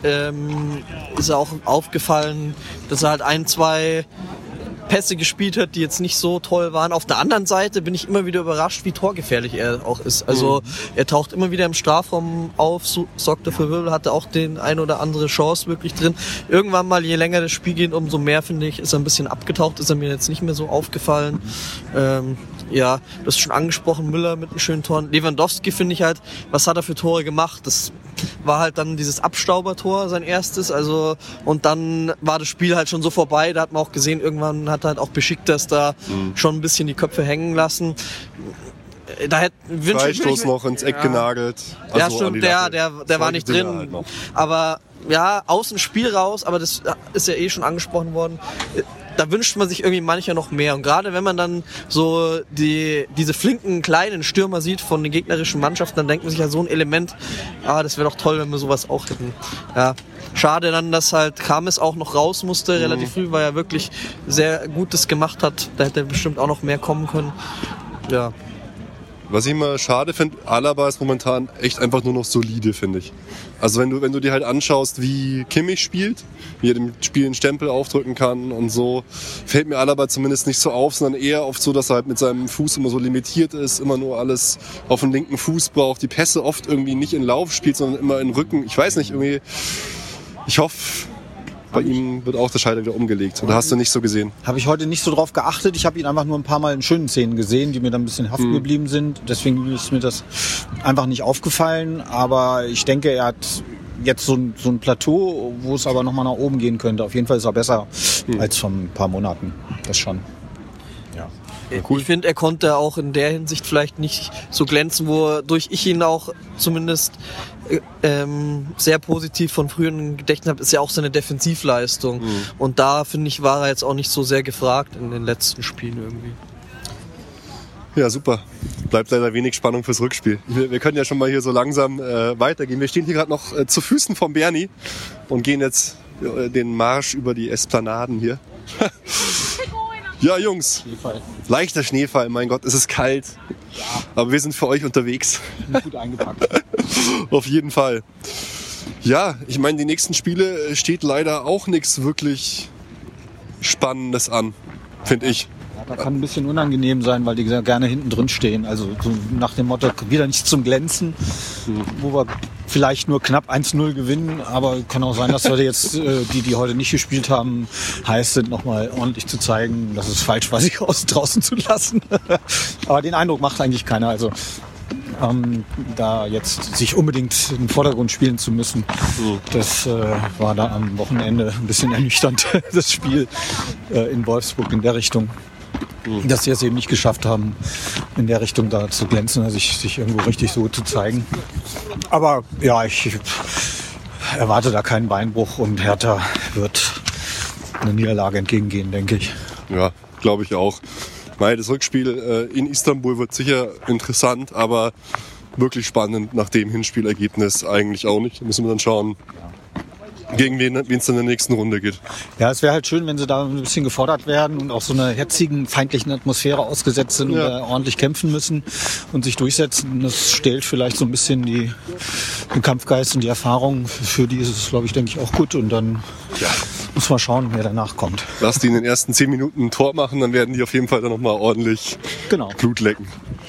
ist er auch aufgefallen, dass er halt 1-2 Pässe gespielt hat, die jetzt nicht so toll waren. Auf der anderen Seite bin ich immer wieder überrascht, wie torgefährlich er auch ist. Also er taucht immer wieder im Strafraum auf, sorgt dafür Wirbel, hatte auch den ein oder andere Chance wirklich drin. Irgendwann mal, je länger das Spiel geht, umso mehr, finde ich, ist er ein bisschen abgetaucht, ist er mir jetzt nicht mehr so aufgefallen. Du hast schon angesprochen, Müller mit einem schönen Tor. Lewandowski, finde ich halt, was hat er für Tore gemacht? Das war halt dann dieses Abstaubertor, sein erstes. Also, und dann war das Spiel halt schon so vorbei. Da hat man auch gesehen, irgendwann hat halt auch Besiktas da schon ein bisschen die Köpfe hängen lassen. Da Freistoß noch ins Eck genagelt. Ja, stimmt, der war nicht drin. Halt aber aus dem Spiel raus, aber das ist ja schon angesprochen worden. Da wünscht man sich irgendwie mancher noch mehr. Und gerade wenn man dann so diese flinken, kleinen Stürmer sieht von den gegnerischen Mannschaften, dann denkt man sich ja so ein Element, das wäre doch toll, wenn wir sowas auch hätten. Ja, schade dann, dass halt Kames auch noch raus musste, relativ früh, weil er wirklich sehr Gutes gemacht hat. Da hätte bestimmt auch noch mehr kommen können. Ja. Was ich immer schade finde, Alaba ist momentan echt einfach nur noch solide, finde ich. Also wenn du dir halt anschaust, wie Kimmich spielt, wie er dem Spiel einen Stempel aufdrücken kann und so, fällt mir Alaba zumindest nicht so auf, sondern eher oft so, dass er halt mit seinem Fuß immer so limitiert ist, immer nur alles auf den linken Fuß braucht, die Pässe oft irgendwie nicht in Lauf spielt, sondern immer in Rücken. Ich weiß nicht, irgendwie, ich hoffe, bei ihm wird auch der Schalter wieder umgelegt. Oder hast du nicht so gesehen? Habe ich heute nicht so drauf geachtet. Ich habe ihn einfach nur ein paar Mal in schönen Szenen gesehen, die mir dann ein bisschen haften geblieben sind. Deswegen ist mir das einfach nicht aufgefallen. Aber ich denke, er hat jetzt so ein Plateau, wo es aber nochmal nach oben gehen könnte. Auf jeden Fall ist er besser als vor ein paar Monaten. Das schon. Ja. Cool. Ich finde, er konnte auch in der Hinsicht vielleicht nicht so glänzen, wodurch ich ihn auch zumindest sehr positiv von früheren Gedächtnis habe, ist ja auch seine Defensivleistung. Und da, finde ich, war er jetzt auch nicht so sehr gefragt in den letzten Spielen irgendwie. Ja, super. Bleibt leider wenig Spannung fürs Rückspiel. Wir können ja schon mal hier so langsam weitergehen. Wir stehen hier gerade noch zu Füßen vom Bernie und gehen jetzt den Marsch über die Esplanaden hier. Ja, Jungs, leichter Schneefall, mein Gott, es ist kalt, aber wir sind für euch unterwegs. Gut eingepackt. Auf jeden Fall. Ja, ich meine, die nächsten Spiele steht leider auch nichts wirklich Spannendes an, finde ich. Ja, da kann ein bisschen unangenehm sein, weil die gerne hinten drin stehen. Also so nach dem Motto, wieder nichts zum Glänzen, wo wir vielleicht nur knapp 1-0 gewinnen, aber kann auch sein, dass wir jetzt, die heute nicht gespielt haben, heiß sind, nochmal ordentlich zu zeigen, dass es falsch war, sich draußen zu lassen. Aber den Eindruck macht eigentlich keiner. Also da jetzt sich unbedingt im Vordergrund spielen zu müssen, das war da am Wochenende ein bisschen ernüchternd, das Spiel in Wolfsburg in der Richtung. Dass sie es eben nicht geschafft haben, in der Richtung da zu glänzen, also sich irgendwo richtig so zu zeigen. Aber ja, ich erwarte da keinen Beinbruch und Hertha wird eine Niederlage entgegengehen, denke ich. Ja, glaube ich auch. Das Rückspiel in Istanbul wird sicher interessant, aber wirklich spannend nach dem Hinspielergebnis eigentlich auch nicht. Da müssen wir dann schauen, gegen wen es in der nächsten Runde geht. Ja, es wäre halt schön, wenn sie da ein bisschen gefordert werden und auch so einer hetzigen, feindlichen Atmosphäre ausgesetzt sind und ordentlich kämpfen müssen und sich durchsetzen. Das stellt vielleicht so ein bisschen den Kampfgeist und die Erfahrung. Für die ist es, glaube ich, denke ich, auch gut. Und dann muss man schauen, wer danach kommt. Lass die in den ersten 10 Minuten ein Tor machen, dann werden die auf jeden Fall dann nochmal ordentlich Blut lecken.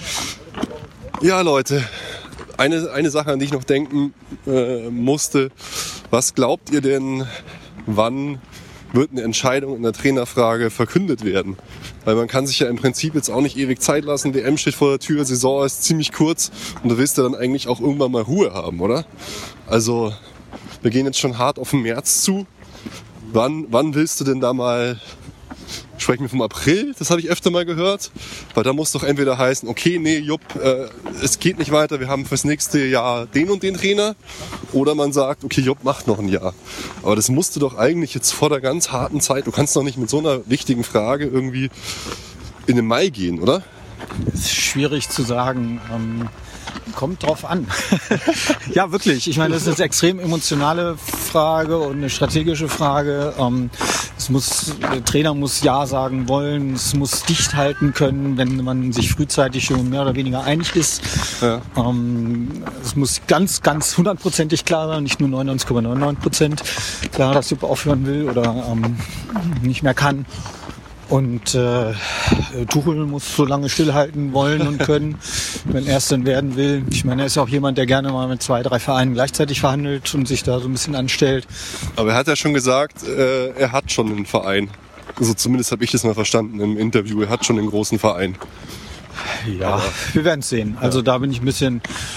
Ja, Leute. Eine Sache, an die ich noch denken musste. Was glaubt ihr denn, wann wird eine Entscheidung in der Trainerfrage verkündet werden? Weil man kann sich ja im Prinzip jetzt auch nicht ewig Zeit lassen. WM steht vor der Tür, Saison ist ziemlich kurz und du willst ja dann eigentlich auch irgendwann mal Ruhe haben, oder? Also wir gehen jetzt schon hart auf den März zu. Wann willst du denn da mal... Sprechen wir vom April, das habe ich öfter mal gehört, weil da muss doch entweder heißen, okay, nee, Jupp, es geht nicht weiter, wir haben fürs nächste Jahr den und den Trainer, oder man sagt, okay, Jupp macht noch ein Jahr. Aber das musst du doch eigentlich jetzt vor der ganz harten Zeit, du kannst doch nicht mit so einer wichtigen Frage irgendwie in den Mai gehen, oder? Das ist schwierig zu sagen. Kommt drauf an. Ja, wirklich. Ich meine, das ist eine extrem emotionale Frage und eine strategische Frage. Der Trainer muss Ja sagen wollen. Es muss dicht halten können, wenn man sich frühzeitig schon mehr oder weniger einig ist. Ja. Es muss ganz, ganz 100%ig klar sein, nicht nur 99,99% klar, dass Jupp aufhören will oder nicht mehr kann. Und Tuchel muss so lange stillhalten wollen und können, wenn er es denn werden will. Ich meine, er ist auch jemand, der gerne mal mit 2, 3 Vereinen gleichzeitig verhandelt und sich da so ein bisschen anstellt. Aber er hat ja schon gesagt, er hat schon einen Verein. Also zumindest habe ich das mal verstanden im Interview. Er hat schon einen großen Verein. Ja, wir werden es sehen. Also da bin ich ein bisschen,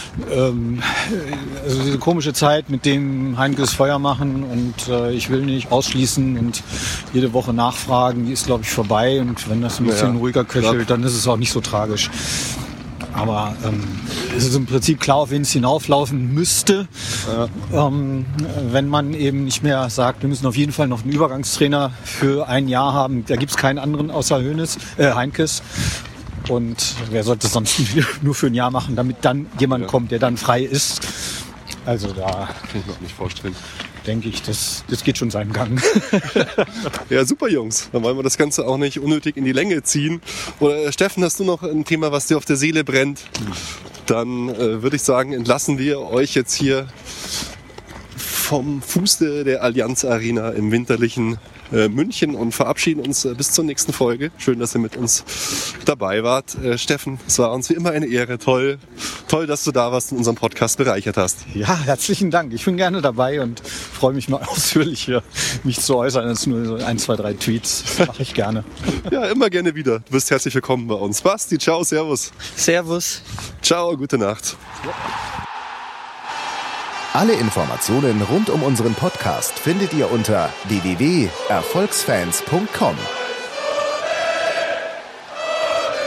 also diese komische Zeit mit dem Heinkes Feuer machen und ich will nicht ausschließen und jede Woche nachfragen, die ist, glaube ich, vorbei. Und wenn das ein bisschen ruhiger köchelt, dann ist es auch nicht so tragisch. Aber es ist im Prinzip klar, auf wen es hinauflaufen müsste, wenn man eben nicht mehr sagt, wir müssen auf jeden Fall noch einen Übergangstrainer für ein Jahr haben. Da gibt es keinen anderen außer Heinkes. Und wer sollte es sonst nur für ein Jahr machen, damit dann jemand kommt, der dann frei ist. Also da kann ich mir auch nicht vorstellen. Denke ich, das geht schon seinen Gang. Ja, super Jungs. Dann wollen wir das Ganze auch nicht unnötig in die Länge ziehen. Oder Steffen, hast du noch ein Thema, was dir auf der Seele brennt? Dann würde ich sagen, entlassen wir euch jetzt hier vom Fuße der Allianz Arena im winterlichen München und verabschieden uns bis zur nächsten Folge. Schön, dass ihr mit uns dabei wart. Steffen, es war uns wie immer eine Ehre. Toll, dass du da warst und unseren Podcast bereichert hast. Ja, herzlichen Dank. Ich bin gerne dabei und freue mich mal ausführlich hier mich zu äußern. Das ist nur so 1, 2, 3 Tweets. Das mache ich gerne. Ja, immer gerne wieder. Du bist herzlich willkommen bei uns. Basti, ciao, servus. Servus. Ciao, gute Nacht. Ja. Alle Informationen rund um unseren Podcast findet ihr unter www.erfolgsfans.com.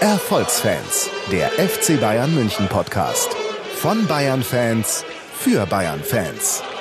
Erfolgsfans, der FC Bayern München Podcast. Von Bayern-Fans für Bayern-Fans.